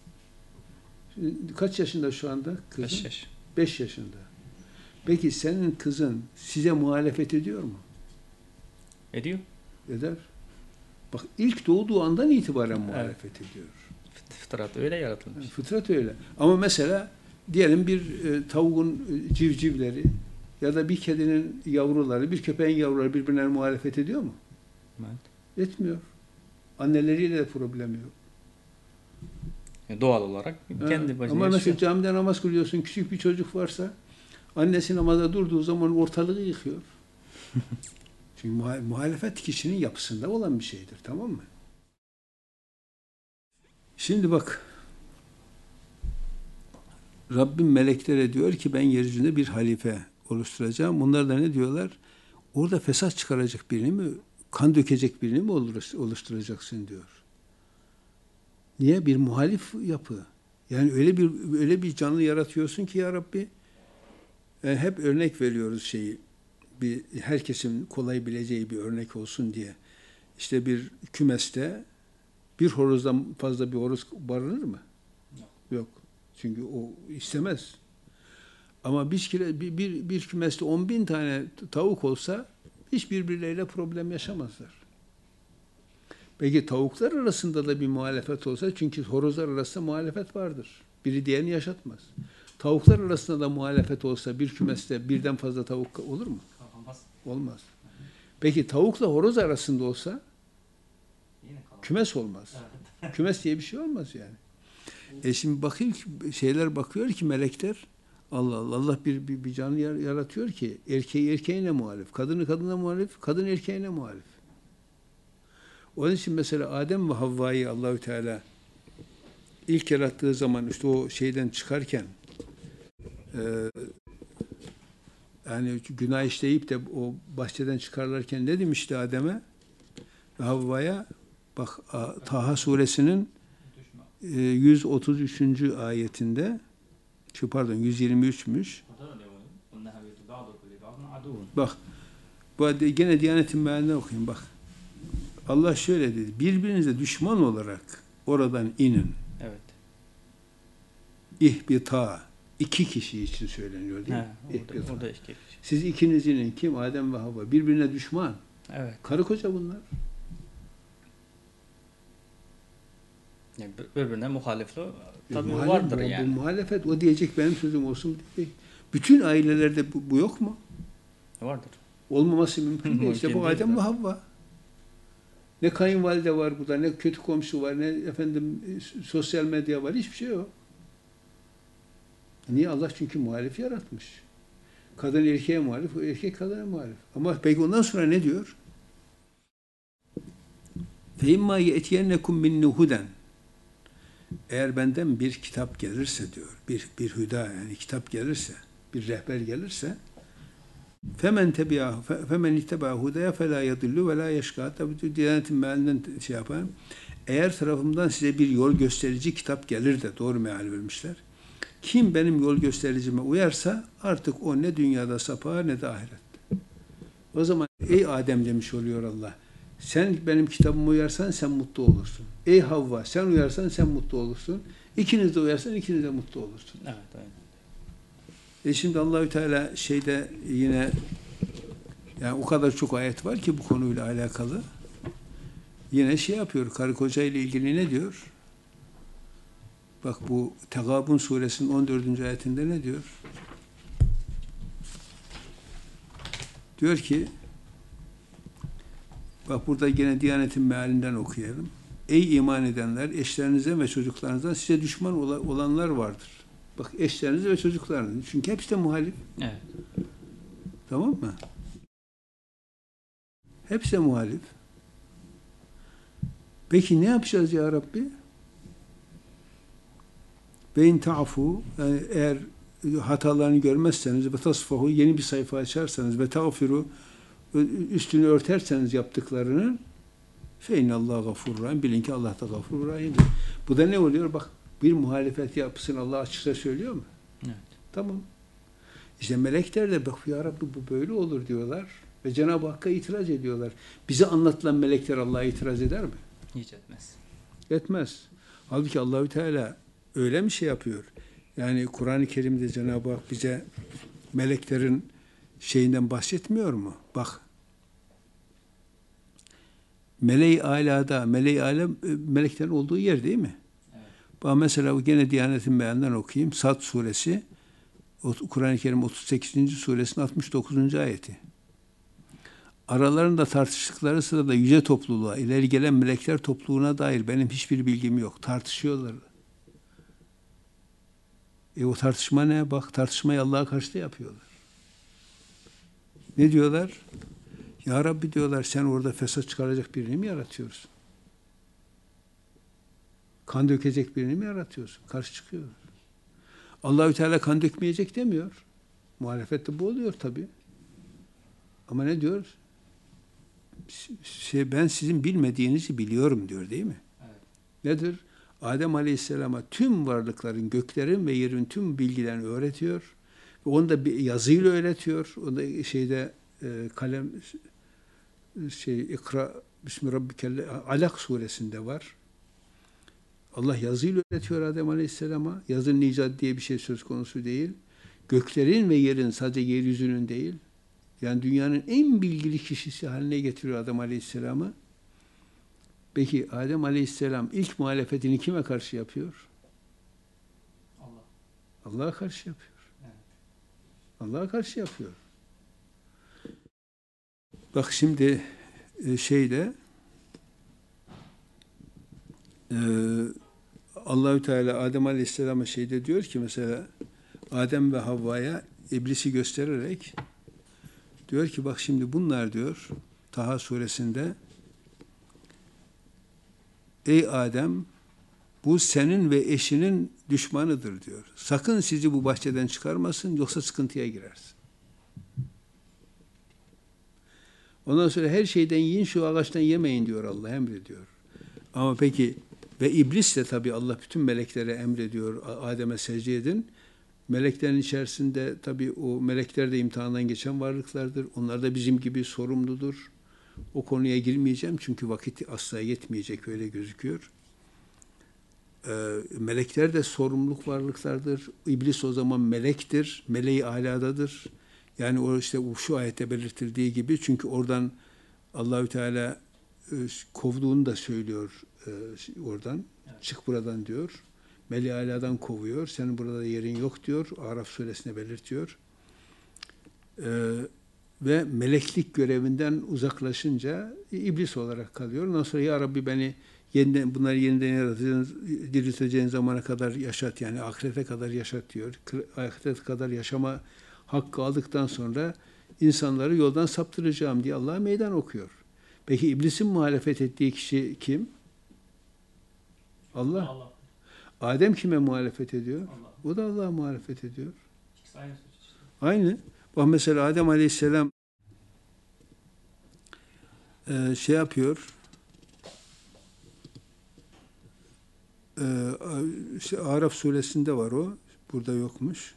kaç yaşında şu anda? Kızın? 5 yaş. 5 yaşında. Peki senin kızın size muhalefet ediyor mu? Ediyor. Eder. Bak ilk doğduğu andan itibaren muhalefet ediyor. Fıtrat öyle yaratılmış. Yani fıtrat öyle. Ama mesela diyelim bir tavuğun civcivleri ya da bir kedinin yavruları, bir köpeğin yavruları birbirine muhalefet ediyor mu? Evet. Etmiyor. Anneleriyle de problemi yok. Doğal olarak kendi başına ama yaşıyor. mesela camide namaz kılıyorsun, küçük bir çocuk varsa annesi namaza durduğu zaman ortalığı yıkıyor. Çünkü muhalefet kişinin yapısında olan bir şeydir, tamam mı? Şimdi bak, Rabbim meleklere diyor ki ben yeryüzünde bir halife oluşturacağım. Bunlar da ne diyorlar? Orada fesat çıkaracak birini mi, kan dökecek birini mi oluşturacaksın diyor. Niye? Bir muhalif yapı. Yani öyle bir canlı yaratıyorsun ki ya Rabbi, yani hep örnek veriyoruz şeyi. Herkesin kolay bileceği bir örnek olsun diye. İşte bir kümeste bir horozdan fazla bir horoz barınır mı? Yok. Çünkü o istemez. Ama bir kümeste 10.000 tane tavuk olsa hiç birbirleriyle problem yaşamazlar. Peki tavuklar arasında da bir muhalefet olsa, çünkü horozlar arasında muhalefet vardır. Biri diğerini yaşatmaz. Tavuklar arasında da muhalefet olsa bir kümeste birden fazla tavuk olur mu? Olmaz. Olmaz. Peki tavukla horoz arasında olsa kümes olmaz. Evet. Kümes diye bir şey olmaz yani. Şimdi bakayım şeyler bakıyor ki melekler Allah Allah Allah bir canlı yaratıyor ki erkeği erkeğine muhalif, kadını kadına muhalif, kadın erkeğine muhalif. Onun için mesela Adem ve Havva'yı Allahü Teala ilk yarattığı zaman işte o şeyden çıkarken yani günah işleyip de o bahçeden çıkarlarken ne demişti Adem'e ve Havva'ya? Bak Taha suresinin 133. ayetinde Pardon 123'müş. Bak gene Diyanet'in mealini okuyayım bak. Allah şöyle dedi. Birbirinize düşman olarak oradan inin. Evet. İhbita. 2 kişi için söyleniyor değil mi? Orada 2 kişi. Siz ikiniz inin. Kim? Adem ve Havva. Birbirine düşman. Evet. Karı koca bunlar. Yani birbirine muhalifliği tabii vardır yani. Bu muhalefet o diyecek benim sözüm olsun diye. Bütün ailelerde bu yok mu? Vardır. Olmaması mümkün değil. İşte bu Mümkün Adem değil. ve Havva. Ne kayınvalide var burada, ne kötü komşu var, ne efendim sosyal medya var, hiçbir şey yok. Niye? Allah çünkü muhalif yaratmış. Kadın erkeğe muhalif, o erkek kadına muhalif. Ama peki ondan sonra ne diyor? فَاِمَّا يَأْتِيَنَّكُمْ مِنِّ هُدًا Eğer benden bir kitap gelirse diyor, bir hüda yani kitap gelirse, bir rehber gelirse فَمَنْ اِتَّبَعَ هُدَيَا فَلَا يَضِلُّ وَلَا يَشْقَى Tabi Diyanet'in mealinden şey yapayım. Eğer tarafımdan size bir yol gösterici kitap gelir de doğru meal vermişler. Kim benim yol göstericime uyarsa artık o ne dünyada sapar ne de ahirette. O zaman ey Adem demiş oluyor Allah. Sen benim kitabıma uyarsan sen mutlu olursun. Ey Havva sen uyarsan sen mutlu olursun. İkiniz de uyarsan ikiniz de mutlu olursun. Evet, aynen. Şimdi Allahü Teala şeyde yine yani o kadar çok ayet var ki bu konuyla alakalı. Yine şey yapıyor. Karı koca ile ilgili ne diyor? Bak bu Tegabun suresinin 14. ayetinde ne diyor? Diyor ki bak burada yine Diyanet'in mealinden okuyalım. Ey iman edenler eşlerinizden ve çocuklarınızdan size düşman olanlar vardır. Bak eşleriniz ve çocuklarınız. Çünkü hepsi de muhalif. Evet. Tamam mı? Hepsi de muhalif. Peki ne yapacağız ya Rabbi? Beyin ta'fu yani eğer hatalarını görmezseniz ve tasfahu yeni bir sayfa açarsanız ve tağfiru üstünü örterseniz yaptıklarının fe innallâhe gafurur rahim bilin ki Allah da gafurur rahimdir. Bu da ne oluyor? Bak bir muhalefet yapısını Allah açıkça söylüyor mu? Evet. Tamam. İşte melekler de bak ya Rabbi bu böyle olur diyorlar ve Cenab-ı Hakk'a itiraz ediyorlar. Bize anlatılan melekler Allah'a itiraz eder mi? Hiç etmez. Etmez. Halbuki Allahü Teala öyle mi şey yapıyor? Yani Kur'an-ı Kerim'de Cenab-ı Hak bize meleklerin şeyinden bahsetmiyor mu? Bak. Mele-i Alâ'da, Mele-i Alâ meleklerin olduğu yer değil mi? Evet. Bak mesela gene Diyanet'in mealinden okuyayım. Sad suresi, Kur'an-ı Kerim 38. suresinin 69. ayeti. Aralarında tartıştıkları sırada yüce topluluğa, ileri gelen melekler topluluğuna dair benim hiçbir bilgim yok. Tartışıyorlar. O tartışma ne? Bak tartışmayı Allah'a karşı da yapıyorlar. Ne diyorlar? Ya Rabbi diyorlar sen orada fesat çıkaracak birini mi yaratıyorsun? Kan dökecek birini mi yaratıyorsun? Karşı çıkıyorlar. Allahü Teala kan dökmeyecek demiyor. Muhalefette bu oluyor tabii. Ama ne diyor? Ben sizin bilmediğinizi biliyorum diyor değil mi? Evet. Nedir? Adem Aleyhisselam'a tüm varlıkların, göklerin ve yerin tüm bilgilerini öğretiyor. Onu da bir yazıyla öğretiyor. O da şeyde kalem İkra Bismi Rabbikelle Alak suresinde var. Allah yazıyla öğretiyor Adem Aleyhisselam'a. Yazının icadı diye bir şey söz konusu değil. Göklerin ve yerin sadece yeryüzünün değil. Yani dünyanın en bilgili kişisi haline getiriyor Adem Aleyhisselam'ı. Peki Adem Aleyhisselam ilk muhalefetini kime karşı yapıyor? Allah. Allah'a karşı yapıyor. Evet. Allah'a karşı yapıyor. Bak şimdi şeyde Allahü Teala Adem Aleyhisselam'a şeyde diyor ki mesela Adem ve Havva'ya iblisi göstererek diyor ki bak şimdi bunlar diyor Taha suresinde ey Adem bu senin ve eşinin düşmanıdır diyor. Sakın sizi bu bahçeden çıkarmasın yoksa sıkıntıya girersin. Ondan sonra her şeyden yiyin şu ağaçtan yemeyin diyor Allah emrediyor. Ama peki ve iblis de tabii Allah bütün meleklere emrediyor Adem'e secde edin. Meleklerin içerisinde tabii o melekler de imtihandan geçen varlıklardır. Onlar da bizim gibi sorumludur. O konuya girmeyeceğim çünkü vakit asla yetmeyecek, öyle gözüküyor. Melekler de sorumluluk varlıklardır. İblis o zaman melektir, meleği aladadır. Yani o işte şu ayette belirtildiği gibi, çünkü oradan Allahü Teala kovduğunu da söylüyor oradan. Evet. Çık buradan diyor. Meleği aladan kovuyor. Senin burada yerin yok diyor. Araf suresinde belirtiyor. Ve meleklik görevinden uzaklaşınca iblis olarak kalıyor. Ondan sonra ya Rabbi beni bunları yeniden yaratacağın, dirilteceğin zamana kadar yaşat, yani ahirete kadar yaşat diyor. Ahirete kadar yaşama hakkı aldıktan sonra insanları yoldan saptıracağım diye Allah'a meydan okuyor. Peki iblisin muhalefet ettiği kişi kim? Allah. Adem kime muhalefet ediyor? Allah. O da Allah'a muhalefet ediyor. Aynı. Bak mesela Adem Aleyhisselam şey yapıyor. Araf suresinde var o. Burada yokmuş.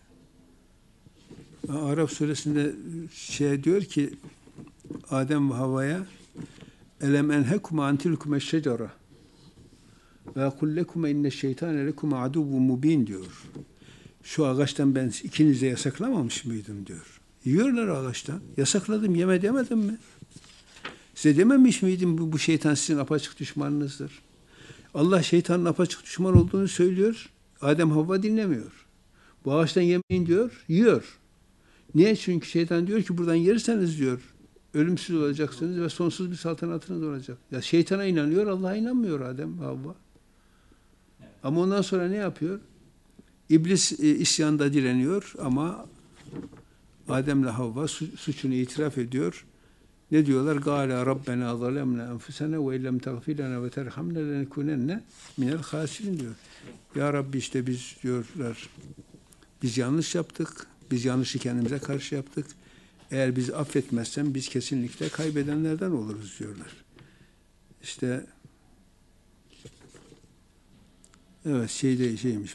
Araf suresinde diyor ki Adem ve Havva'ya elem enhekuma antilkume şecera ve kullekuma inne şeytane lekuma aduvvun mubin diyor. Şu ağaçtan ben ikinize yasaklamamış mıydım diyor. Yiyorlar ağaçtan. Yasakladım, yeme demedim mi? Size dememiş miydim bu şeytan sizin apaçık düşmanınızdır? Allah şeytanın apaçık düşman olduğunu söylüyor. Adem Havva dinlemiyor. Bu ağaçtan yemeyin diyor, yiyor. Niye? Çünkü şeytan diyor ki buradan yerseniz diyor, ölümsüz olacaksınız ve sonsuz bir saltanatınız olacak. Ya şeytana inanıyor, Allah'a inanmıyor Adem Havva. Evet. Ama ondan sonra ne yapıyor? İblis isyanda direniyor ama Adem'le Havva suçunu itiraf ediyor. Ne diyorlar? Gâle Rabbena zalemna enfusena ve illem tagfir lena ve terhamna lenekunenne minel hasirin diyor. Ya Rabbi işte biz diyorlar, biz yanlış yaptık. Biz yanlışı kendimize karşı yaptık. Eğer bizi affetmezsen biz kesinlikle kaybedenlerden oluruz diyorlar. İşte evet şeymiş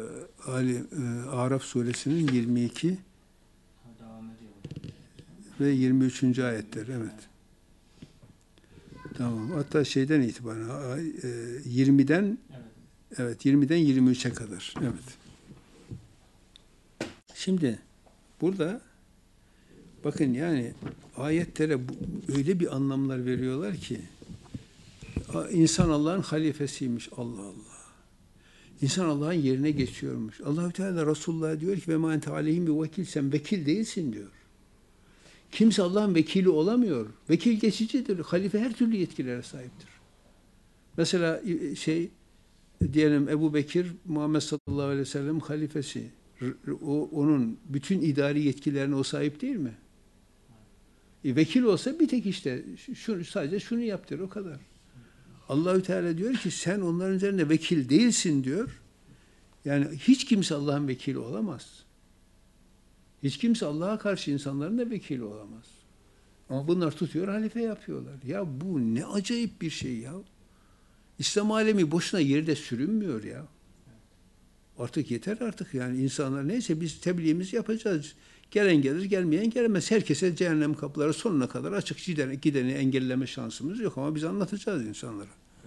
Araf suresinin 22 ve 23. ayetler, evet. Tamam. Hatta şeyden itibaren 20'den evet 20'den 23'e kadar. Evet. Şimdi burada bakın yani ayetlere öyle bir anlamlar veriyorlar ki insan Allah'ın halifesiymiş. Allah Allah. İnsan Allah'ın yerine geçiyormuş. Allahü Teala Resulullah diyor ki ve ma ente aleyhim bi vekil, sen vekil değilsin diyor. Kimse Allah'ın vekili olamıyor. Vekil geçicidir. Halife her türlü yetkilere sahiptir. Mesela diyelim Ebu Bekir Muhammed sallallahu aleyhi ve sellem halifesi. Onun bütün idari yetkilerine o sahip değil mi? Vekil olsa bir tek işte sadece şunu yaptır, o kadar. Allahü Teala diyor ki sen onların üzerinde vekil değilsin diyor. Yani hiç kimse Allah'ın vekili olamaz. Hiç kimse Allah'a karşı insanların da vekili olamaz. Ama bunlar tutuyor, halife yapıyorlar. Ya bu ne acayip bir şey ya. İslam alemi boşuna yerde sürünmüyor ya. Artık yeter artık yani insanlar neyse biz tebliğimizi yapacağız. Gelen gelir, gelmeyen gelemez. Herkese cehennem kapıları sonuna kadar açık, gideni engelleme şansımız yok ama biz anlatacağız insanlara.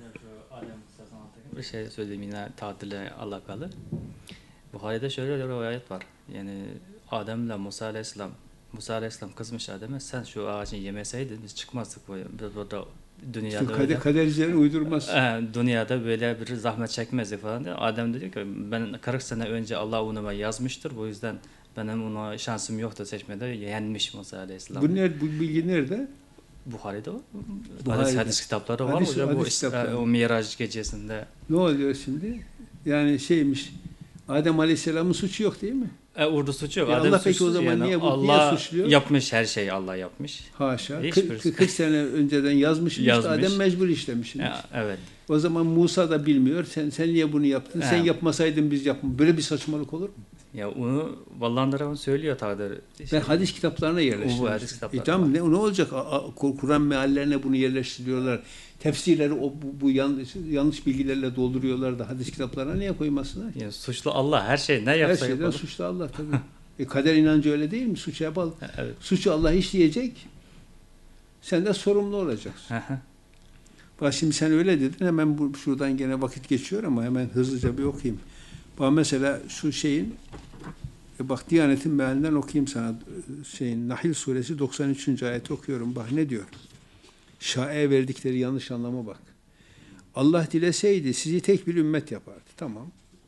Bir şey söyleyeyim yine tatile alakalı. Buhari'de şöyle bir rivayet var. Yani Adem'le Musa Aleyhisselam kızmış Adem'e, sen şu ağacını yemeseydin biz çıkmazdık böyle. Biz burada dünyada işte kadercilerin uydurmaz. Dünyada böyle bir zahmet çekmezdik falan diye. Adem dedi ki ben 40 sene önce Allah onuma yazmıştır. Bu yüzden benim ona şansım yoktu seçmede. Yenmiş Musa Aleyhisselam. Bu bilgi nerede? Buhari'de o. Hadis kitapları var hocam. O Miraç gecesinde. Ne oluyor şimdi? Yani Adem Aleyhisselam'ın suçu yok değil mi? Orada suçu yok. Allah peki o zaman yani niye suçluyor? Yapmış her şeyi Allah yapmış. Haşa. 40 sene önceden yazmış. Adem mecbur işlemiş. Evet. O zaman Musa da bilmiyor. Sen niye bunu yaptın? Sen yapmasaydın biz yapmam. Böyle bir saçmalık olur mu? Ya onu Vallandıran söylüyor takdir. Ben hadis kitaplarına yerleştirmiştim. O hadis kitapları Tamam var. ne olacak? Kur'an meallerine bunu yerleştiriyorlar. Tefsirleri bu yanlış bilgilerle dolduruyorlar da hadis kitaplarına niye koymasınlar? Yani suçlu Allah, her şey ne Her yapsa şeyden yapalım. suçlu Allah tabii. Kader inancı öyle değil mi? Suçu yapalım. Evet. Suçu Allah işleyecek. Sen de sorumlu olacaksın. Bak şimdi sen öyle dedin. Hemen şuradan gene vakit geçiyor ama hemen hızlıca bir okuyayım. Bak mesela şu şeyin bak Diyanet'in mealinden okuyayım sana. Nahl suresi 93. ayeti okuyorum. Bak ne diyor? Şae verdikleri yanlış anlama bak. Allah dileseydi sizi tek bir ümmet yapardı. Tamam.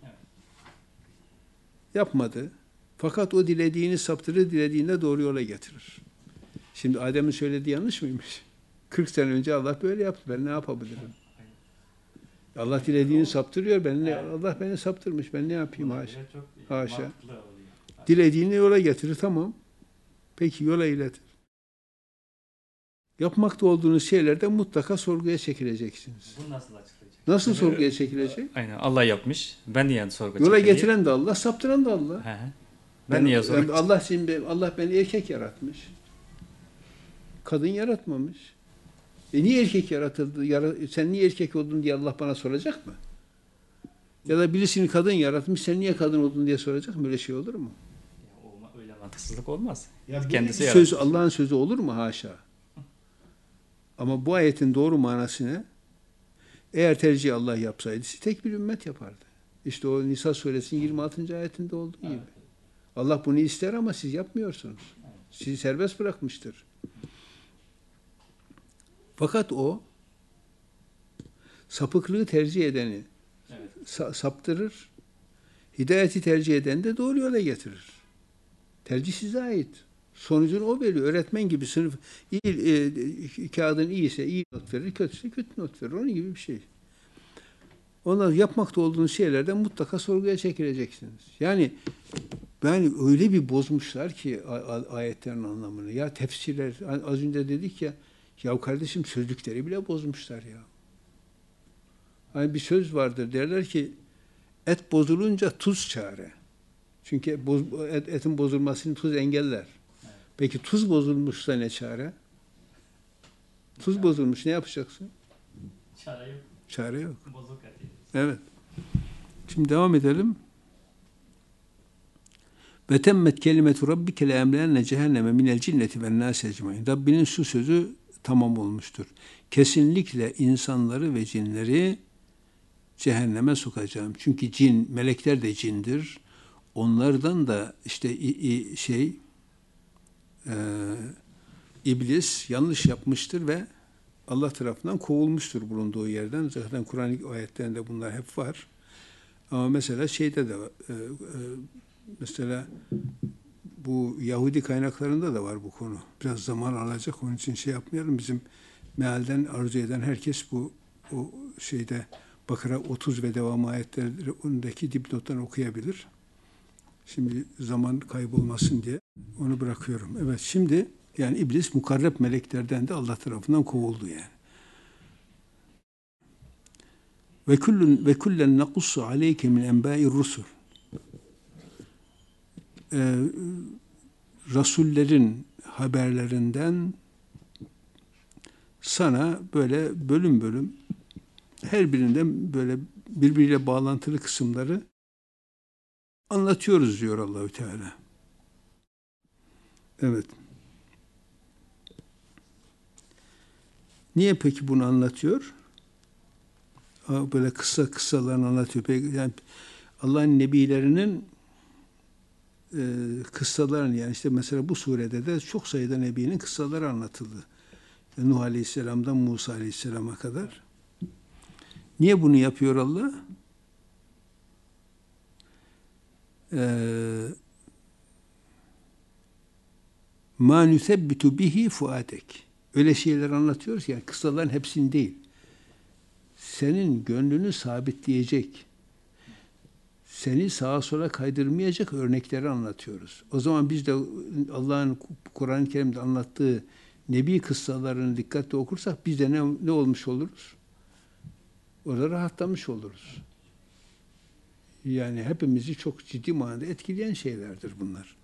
Yapmadı. Fakat o dilediğini saptırır, dilediğinde doğru yola getirir. Şimdi Adem'in söylediği yanlış mıymış? 40 sene önce Allah böyle yaptı. Ben ne yapabilirim? Allah dilediğini saptırıyor. Allah beni saptırmış. Ben ne yapayım haşa? Haşa. Dilediğini yola getirir. Tamam. Peki yola iletir. Yapmakta olduğunuz şeylerde mutlaka sorguya çekileceksiniz. Bunu nasıl açıklayacak? Nasıl sorguya çekilecek? Aynen, Allah yapmış. Ben niye sorguya Yola çekileyim? getiren de Allah, saptıran da Allah. Ben niye sorguya Allah beni erkek yaratmış. Kadın yaratmamış. Niye erkek yaratıldı? Sen niye erkek oldun diye Allah bana soracak mı? Ya da birisini kadın yaratmış, sen niye kadın oldun diye soracak mı? Böyle şey olur mu? Öyle mantıksızlık olmaz. Ya Kendisi söz yaratmış. Allah'ın sözü olur mu? Haşa. Ama bu ayetin doğru manası ne? Eğer tercih Allah yapsaydı tek bir ümmet yapardı. İşte o Nisa suresinin 26. ayetinde olduğu gibi. Allah bunu ister ama siz yapmıyorsunuz. Sizi serbest bırakmıştır. Fakat o sapıklığı tercih edeni saptırır, hidayeti tercih edeni de doğru yola getirir. Tercih size ait. Sonucunu o veriyor. Öğretmen gibi sınıf kağıdın iyiyse iyi not verir, kötüyse kötü not verir. Onun gibi bir şey. Onlar yapmakta olduğunuz şeylerden mutlaka sorguya çekileceksiniz. Yani öyle bir bozmuşlar ki ayetlerin anlamını. Ya tefsirler, az önce dedik ya kardeşim sözlükleri bile bozmuşlar ya. Hani bir söz vardır derler ki et bozulunca tuz çare. Çünkü etin bozulmasını tuz engeller. Peki tuz bozulmuşsa ne çare? Tuz bozulmuş ne yapacaksın? Çare yok. Çare yok. Bozuk et. Evet. Şimdi devam edelim. Ve temmet kelimetu rabbike le emlenne cehenneme minel cinneti ven nâs ecmaîn. Rabbinin şu sözü tamam olmuştur. Kesinlikle insanları ve cinleri cehenneme sokacağım. Çünkü melekler de cindir. Onlardan da işte iblis yanlış yapmıştır ve Allah tarafından kovulmuştur bulunduğu yerden. Zaten Kur'an ayetlerinde bunlar hep var. Ama mesela şeyde de mesela bu Yahudi kaynaklarında da var bu konu. Biraz zaman alacak. Onun için şey yapmayalım. Bizim mealden arzu eden herkes o şeyde Bakara 30 ve devam ayetlerindeki dipnottan okuyabilir. Şimdi zaman kaybolmasın diye onu bırakıyorum. Evet şimdi yani iblis mukarreb meleklerden de Allah tarafından kovuldu yani. Ve kullen nakussu aleyke min enbâir rusul. Rasullerin haberlerinden sana böyle bölüm bölüm her birinden böyle birbiriyle bağlantılı kısımları anlatıyoruz diyor Allahü Teala. Evet. Niye peki bunu anlatıyor? Böyle kıssalarını anlatıyor. Yani Allah'ın nebilerinin kıssalarını yani işte mesela bu surede de çok sayıda nebinin kıssaları anlatıldı. Nuh Aleyhisselam'dan Musa Aleyhisselam'a kadar. Niye bunu yapıyor Allah? Ma nusebbitu bihi fuadek. Öyle şeyler anlatıyoruz yani kıssaların hepsini değil. Senin gönlünü sabitleyecek, seni sağa sola kaydırmayacak örnekleri anlatıyoruz. O zaman biz de Allah'ın Kur'an-ı Kerim'de anlattığı nebi kıssalarını dikkatle okursak biz de ne olmuş oluruz? Orada rahatlamış oluruz. Yani hepimizi çok ciddi manada etkileyen şeylerdir bunlar.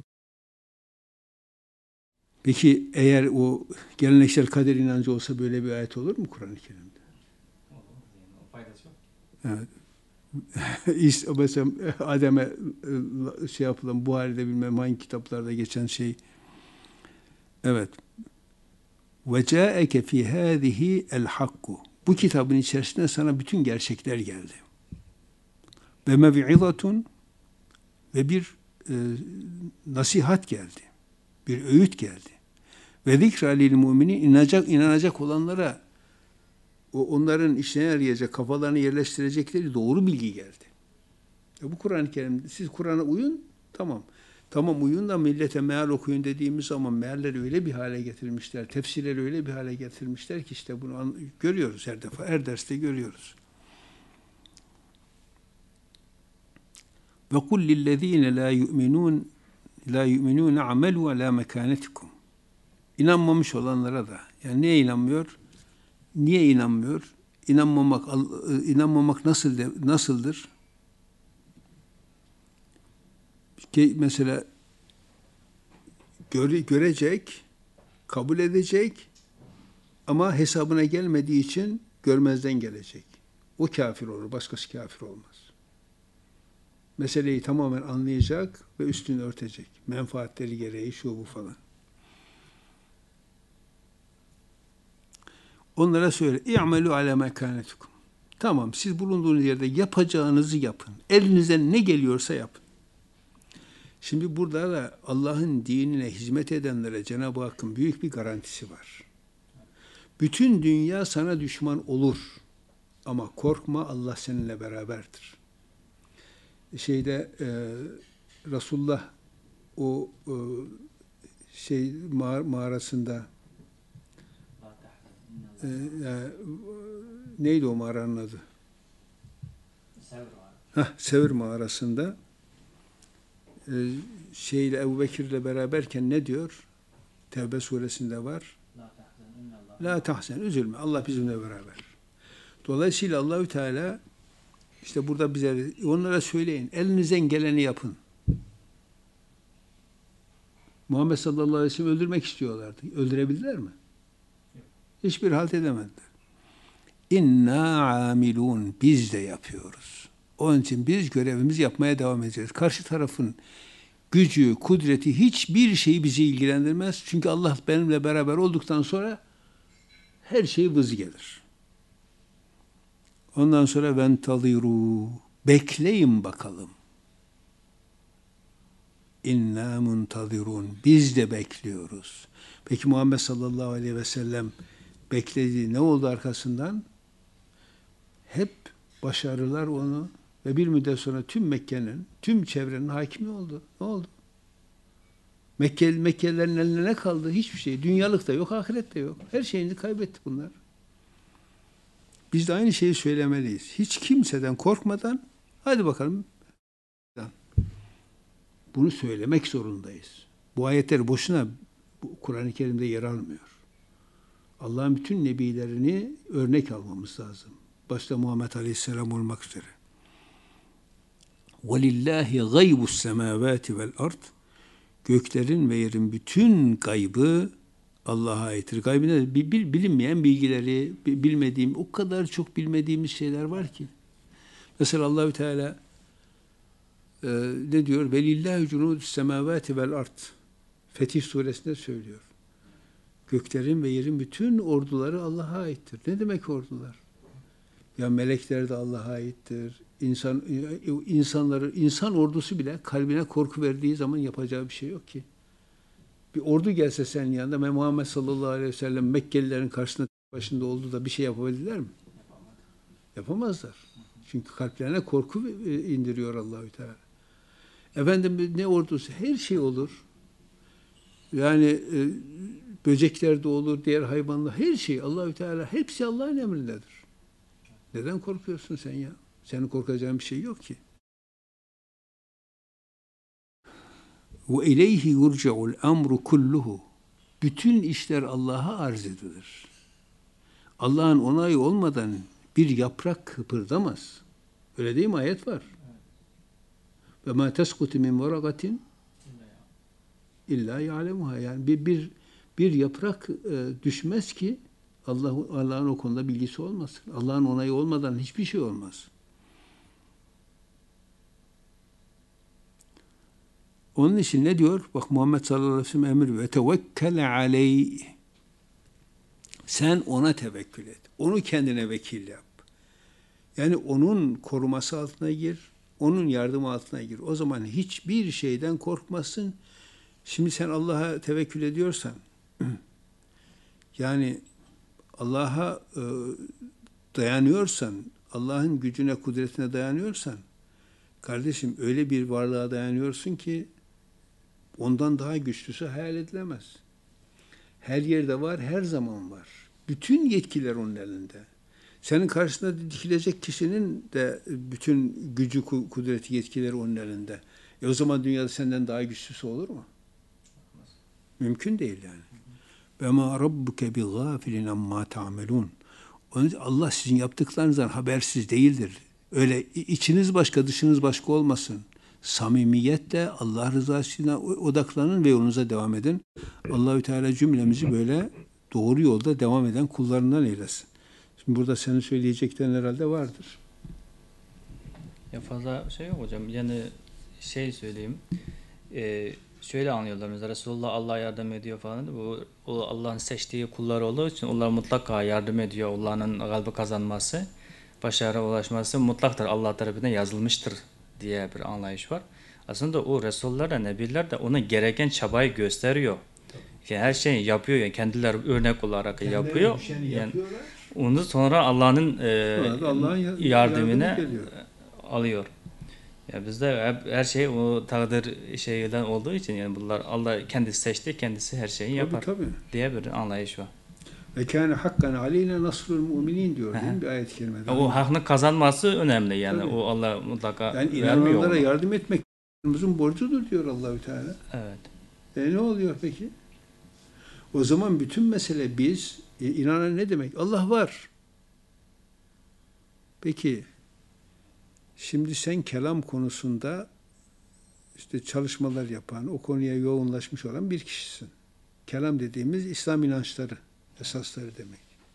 Peki eğer o geleneksel kader inancı olsa böyle bir ayet olur mu Kur'an-ı Kerim'de? O faydası yok. Evet. Mesela Adem'e şey yapılan Buhari'de bilmem hangi kitaplarda geçen şey. Evet. Ve ca'eke fi hâzihi el hakku. Bu kitabın içerisinde sana bütün gerçekler geldi. Ve mev'izatun ve bir nasihat geldi. Bir öğüt geldi. Ve zikra lil müminin inanacak olanlara onların işine yarayacak, kafalarını yerleştirecekleri doğru bilgi geldi. Bu Kur'an-ı Kerim, siz Kur'an'a uyun, tamam. Tamam uyun da millete meal okuyun dediğimiz zaman mealleri öyle bir hale getirmişler, tefsirleri öyle bir hale getirmişler ki işte bunu görüyoruz her defa, her derste görüyoruz. Ve kul lillezine la yu'minun amelu ala mekanetikum. İnanmamış olanlara da, yani neye inanmıyor? Niye inanmıyor? İnanmamak nasıldır? Ki mesela görecek, kabul edecek ama hesabına gelmediği için görmezden gelecek. O kafir olur, başkası kafir olmaz. Meseleyi tamamen anlayacak ve üstünü örtecek. Menfaatleri gereği şu bu falan. Onlara söyle, İ'melû alâ mekânetikum. Tamam, siz bulunduğunuz yerde yapacağınızı yapın. Elinizden ne geliyorsa yapın. Şimdi burada da Allah'ın dinine hizmet edenlere Cenab-ı Hakk'ın büyük bir garantisi var. Bütün dünya sana düşman olur. Ama korkma, Allah seninle beraberdir. Resulullah o mağarasında neydi o mağaranın adı? Sevr mağarasında Ebu Bekir'le beraberken ne diyor? Tevbe suresinde var. La tahzen, üzülme. Allah bizimle beraber. Dolayısıyla Allahü Teala işte burada bize onlara söyleyin. Elinizden geleni yapın. Muhammed sallallahu aleyhi ve sellem öldürmek istiyorlardı. Öldürebildiler mi? Hiçbir halt edemediler. İnna amilun. Biz de yapıyoruz. Onun için biz görevimizi yapmaya devam edeceğiz. Karşı tarafın gücü, kudreti hiçbir şey bizi ilgilendirmez. Çünkü Allah benimle beraber olduktan sonra her şey vız gelir. Ondan sonra ventaliru. Bekleyin bakalım. İnna muntazirun. Biz de bekliyoruz. Peki Muhammed sallallahu aleyhi ve sellem bekledi. Ne oldu arkasından? Hep başarılar onu ve bir müddet sonra tüm Mekke'nin, tüm çevrenin hakimi oldu. Ne oldu? Mekkelilerin eline ne kaldı? Hiçbir şey. Dünyalık da yok, ahiret de yok. Her şeyini kaybetti bunlar. Biz de aynı şeyi söylemeliyiz. Hiç kimseden korkmadan, hadi bakalım, bunu söylemek zorundayız. Bu ayetler boşuna Kur'an-ı Kerim'de yer almıyor. Allah'ın bütün nebilerini örnek almamız lazım. Başta Muhammed Aleyhisselam olmak üzere. وَلِلَّهِ غَيْبُ السَّمَاوَاتِ وَالْأَرْضِ. Göklerin ve yerin bütün gaybı Allah'a aittir. Gaybına bilinmeyen bilgileri, o kadar çok bilmediğimiz şeyler var ki. Mesela Allahü Teala ne diyor? وَلِلَّهِ جُنُودُ السَّمَاوَاتِ وَالْأَرْضِ. Fetih suresinde söylüyor. Göklerin ve yerin bütün orduları Allah'a aittir. Ne demek ordular? Ya melekler de Allah'a aittir. İnsan ordusu bile kalbine korku verdiği zaman yapacağı bir şey yok ki. Bir ordu gelse senin yanında ve Muhammed sallallahu aleyhi ve sellem Mekkelilerin karşısında başında oldu da bir şey yapabildiler mi? Yapamazlar. Çünkü kalplerine korku indiriyor Allahü Teala. Efendim ne ordusu? Her şey olur. Yani böcekler de olur, diğer hayvanlar, her şey Allahü Teala, hepsi Allah'ın emrindedir. Neden korkuyorsun sen ya? Senin korkacağın bir şey yok ki. Ve ileyhi yurca'ul emru kulluhu. Bütün işler Allah'a arz edilir. Allah'ın onayı olmadan bir yaprak kıpırdamaz. Öyle değil mi? Ayet var. Ve ma teskutu min varagatin illa ya'lemuha. Yani bir yaprak düşmez ki Allah'ın o konuda bilgisi olmasın. Allah'ın onayı olmadan hiçbir şey olmaz. Onun için ne diyor? Bak Muhammed sallallahu aleyhi ve sellem emir ve tevekkele aleyh. Sen ona tevekkül et. Onu kendine vekil yap. Yani onun koruması altına gir. Onun yardımı altına gir. O zaman hiçbir şeyden korkmazsın. Şimdi sen Allah'a tevekkül ediyorsan, yani Allah'a dayanıyorsan, Allah'ın gücüne, kudretine dayanıyorsan, kardeşim öyle bir varlığa dayanıyorsun ki ondan daha güçlüsü hayal edilemez. Her yerde var, her zaman var. Bütün yetkiler onun elinde. Senin karşısında dikilecek kişinin de bütün gücü, kudreti, yetkileri onun elinde. O zaman dünyada senden daha güçlüsü olur mu? Mümkün değil yani. وَمَا رَبُّكَ بِغَافِلٍ عَمَّا تَعْمَلُونَ. Allah sizin yaptıklarınızdan habersiz değildir. Öyle içiniz başka, dışınız başka olmasın. Samimiyetle Allah rızasına odaklanın ve yolunuza devam edin. Allahü Teala cümlemizi böyle doğru yolda devam eden kullarından eylesin. Şimdi burada senin söyleyeceklerin herhalde vardır. Ya fazla şey yok hocam. Yani şey söyleyeyim. Şöyle anlıyorlar mesela Resulullah Allah yardım ediyor falan. O Allah'ın seçtiği kullar olduğu için onlar mutlaka yardım ediyor. Allah'ın kalbi kazanması, başarıya ulaşması mutlaktır. Allah tarafından yazılmıştır diye bir anlayış var. Aslında o Resulullah da Nebiler de ona gereken çabayı gösteriyor. Yani her şeyi yapıyor yani kendileri örnek olarak yapıyor. Yani onu sonra Allah'ın yardımına alıyor. Ya bizde hep her şey o takdir şeyden olduğu için yani bunlar Allah kendisi seçti, kendisi her şeyi yapar diye bir anlayış var. Ve kâne hakkan aleyna nasrul müminin diyor değil mi bir ayet-i kerimede? O hakkını kazanması önemli yani. Tabii. O Allah mutlaka yani vermiyor. İnananlara yardım etmek bizim borcudur diyor Allahü Teala. Evet. Ne oluyor peki? O zaman bütün mesele biz inanan ne demek? Allah var. Peki şimdi sen kelam konusunda işte çalışmalar yapan, o konuya yoğunlaşmış olan bir kişisin. Kelam dediğimiz İslam inançları, esasları demek.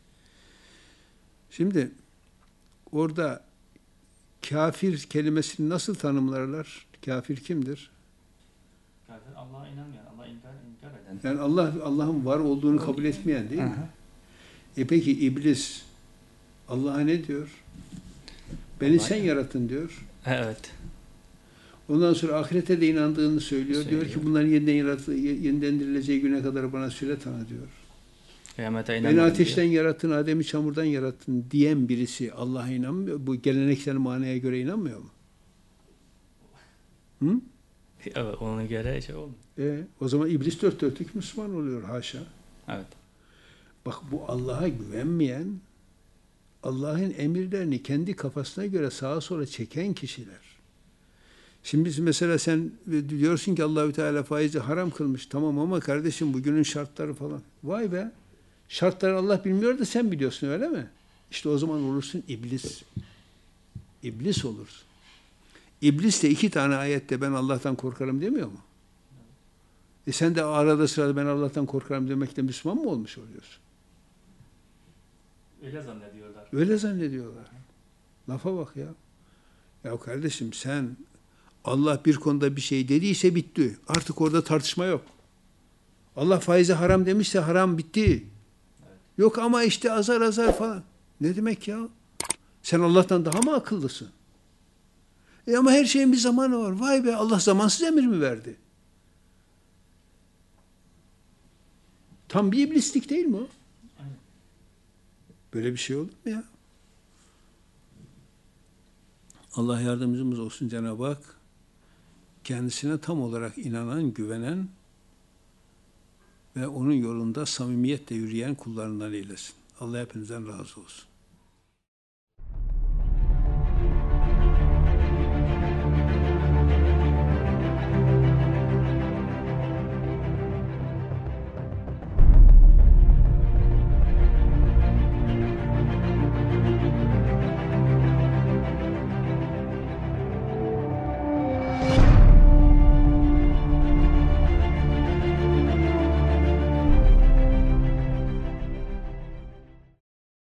Şimdi orada kafir kelimesini nasıl tanımlarlar? Kafir kimdir? Kafir Allah'a inanmayan, Allah'a inkar eden. Yani Allah'ın var olduğunu kabul etmeyen değil mi? Peki iblis Allah'a ne diyor? Beni sen yarattın diyor. Evet. Ondan sonra ahirete de inandığını söylüyor. Diyor ki bunların yeniden dirileceği güne kadar bana süre tanı diyor. Beni ateşten yarattın, Adem'i çamurdan yarattın diyen birisi Allah'a inanmıyor. Bu geleneksel manaya göre inanmıyor mu? Hı? Evet, ona göre şey olmuyor. O zaman iblis dört dörtlük Müslüman oluyor haşa. Evet. Bak bu Allah'a güvenmeyen, Allah'ın emirlerini kendi kafasına göre sağa sola çeken kişiler. Şimdi biz mesela sen diyorsun ki Allahü Teala faizi haram kılmış. Tamam ama kardeşim bugünün şartları falan. Vay be. Şartları Allah bilmiyor da sen biliyorsun öyle mi? İşte o zaman olursun iblis. İblis olursun. İblis de 2 tane ayette ben Allah'tan korkarım demiyor mu? Sen de arada sırada ben Allah'tan korkarım demekle Müslüman mı olmuş oluyorsun? Öyle zannediyorlar. Öyle zannediyorlar. Lafa bak ya. Ya kardeşim sen Allah bir konuda bir şey dediyse bitti. Artık orada tartışma yok. Allah faize haram demişse haram bitti. Evet. Yok ama işte azar azar falan. Ne demek ya? Sen Allah'tan daha mı akıllısın? Ama her şeyin bir zamanı var. Vay be Allah zamansız emir mi verdi? Tam bir iblislik değil mi o? Aynen. Böyle bir şey olur mu ya? Allah yardımcımız olsun Cenab-ı Hak. Kendisine tam olarak inanan, güvenen ve onun yolunda samimiyetle yürüyen kullarından eylesin. Allah hepinizden razı olsun.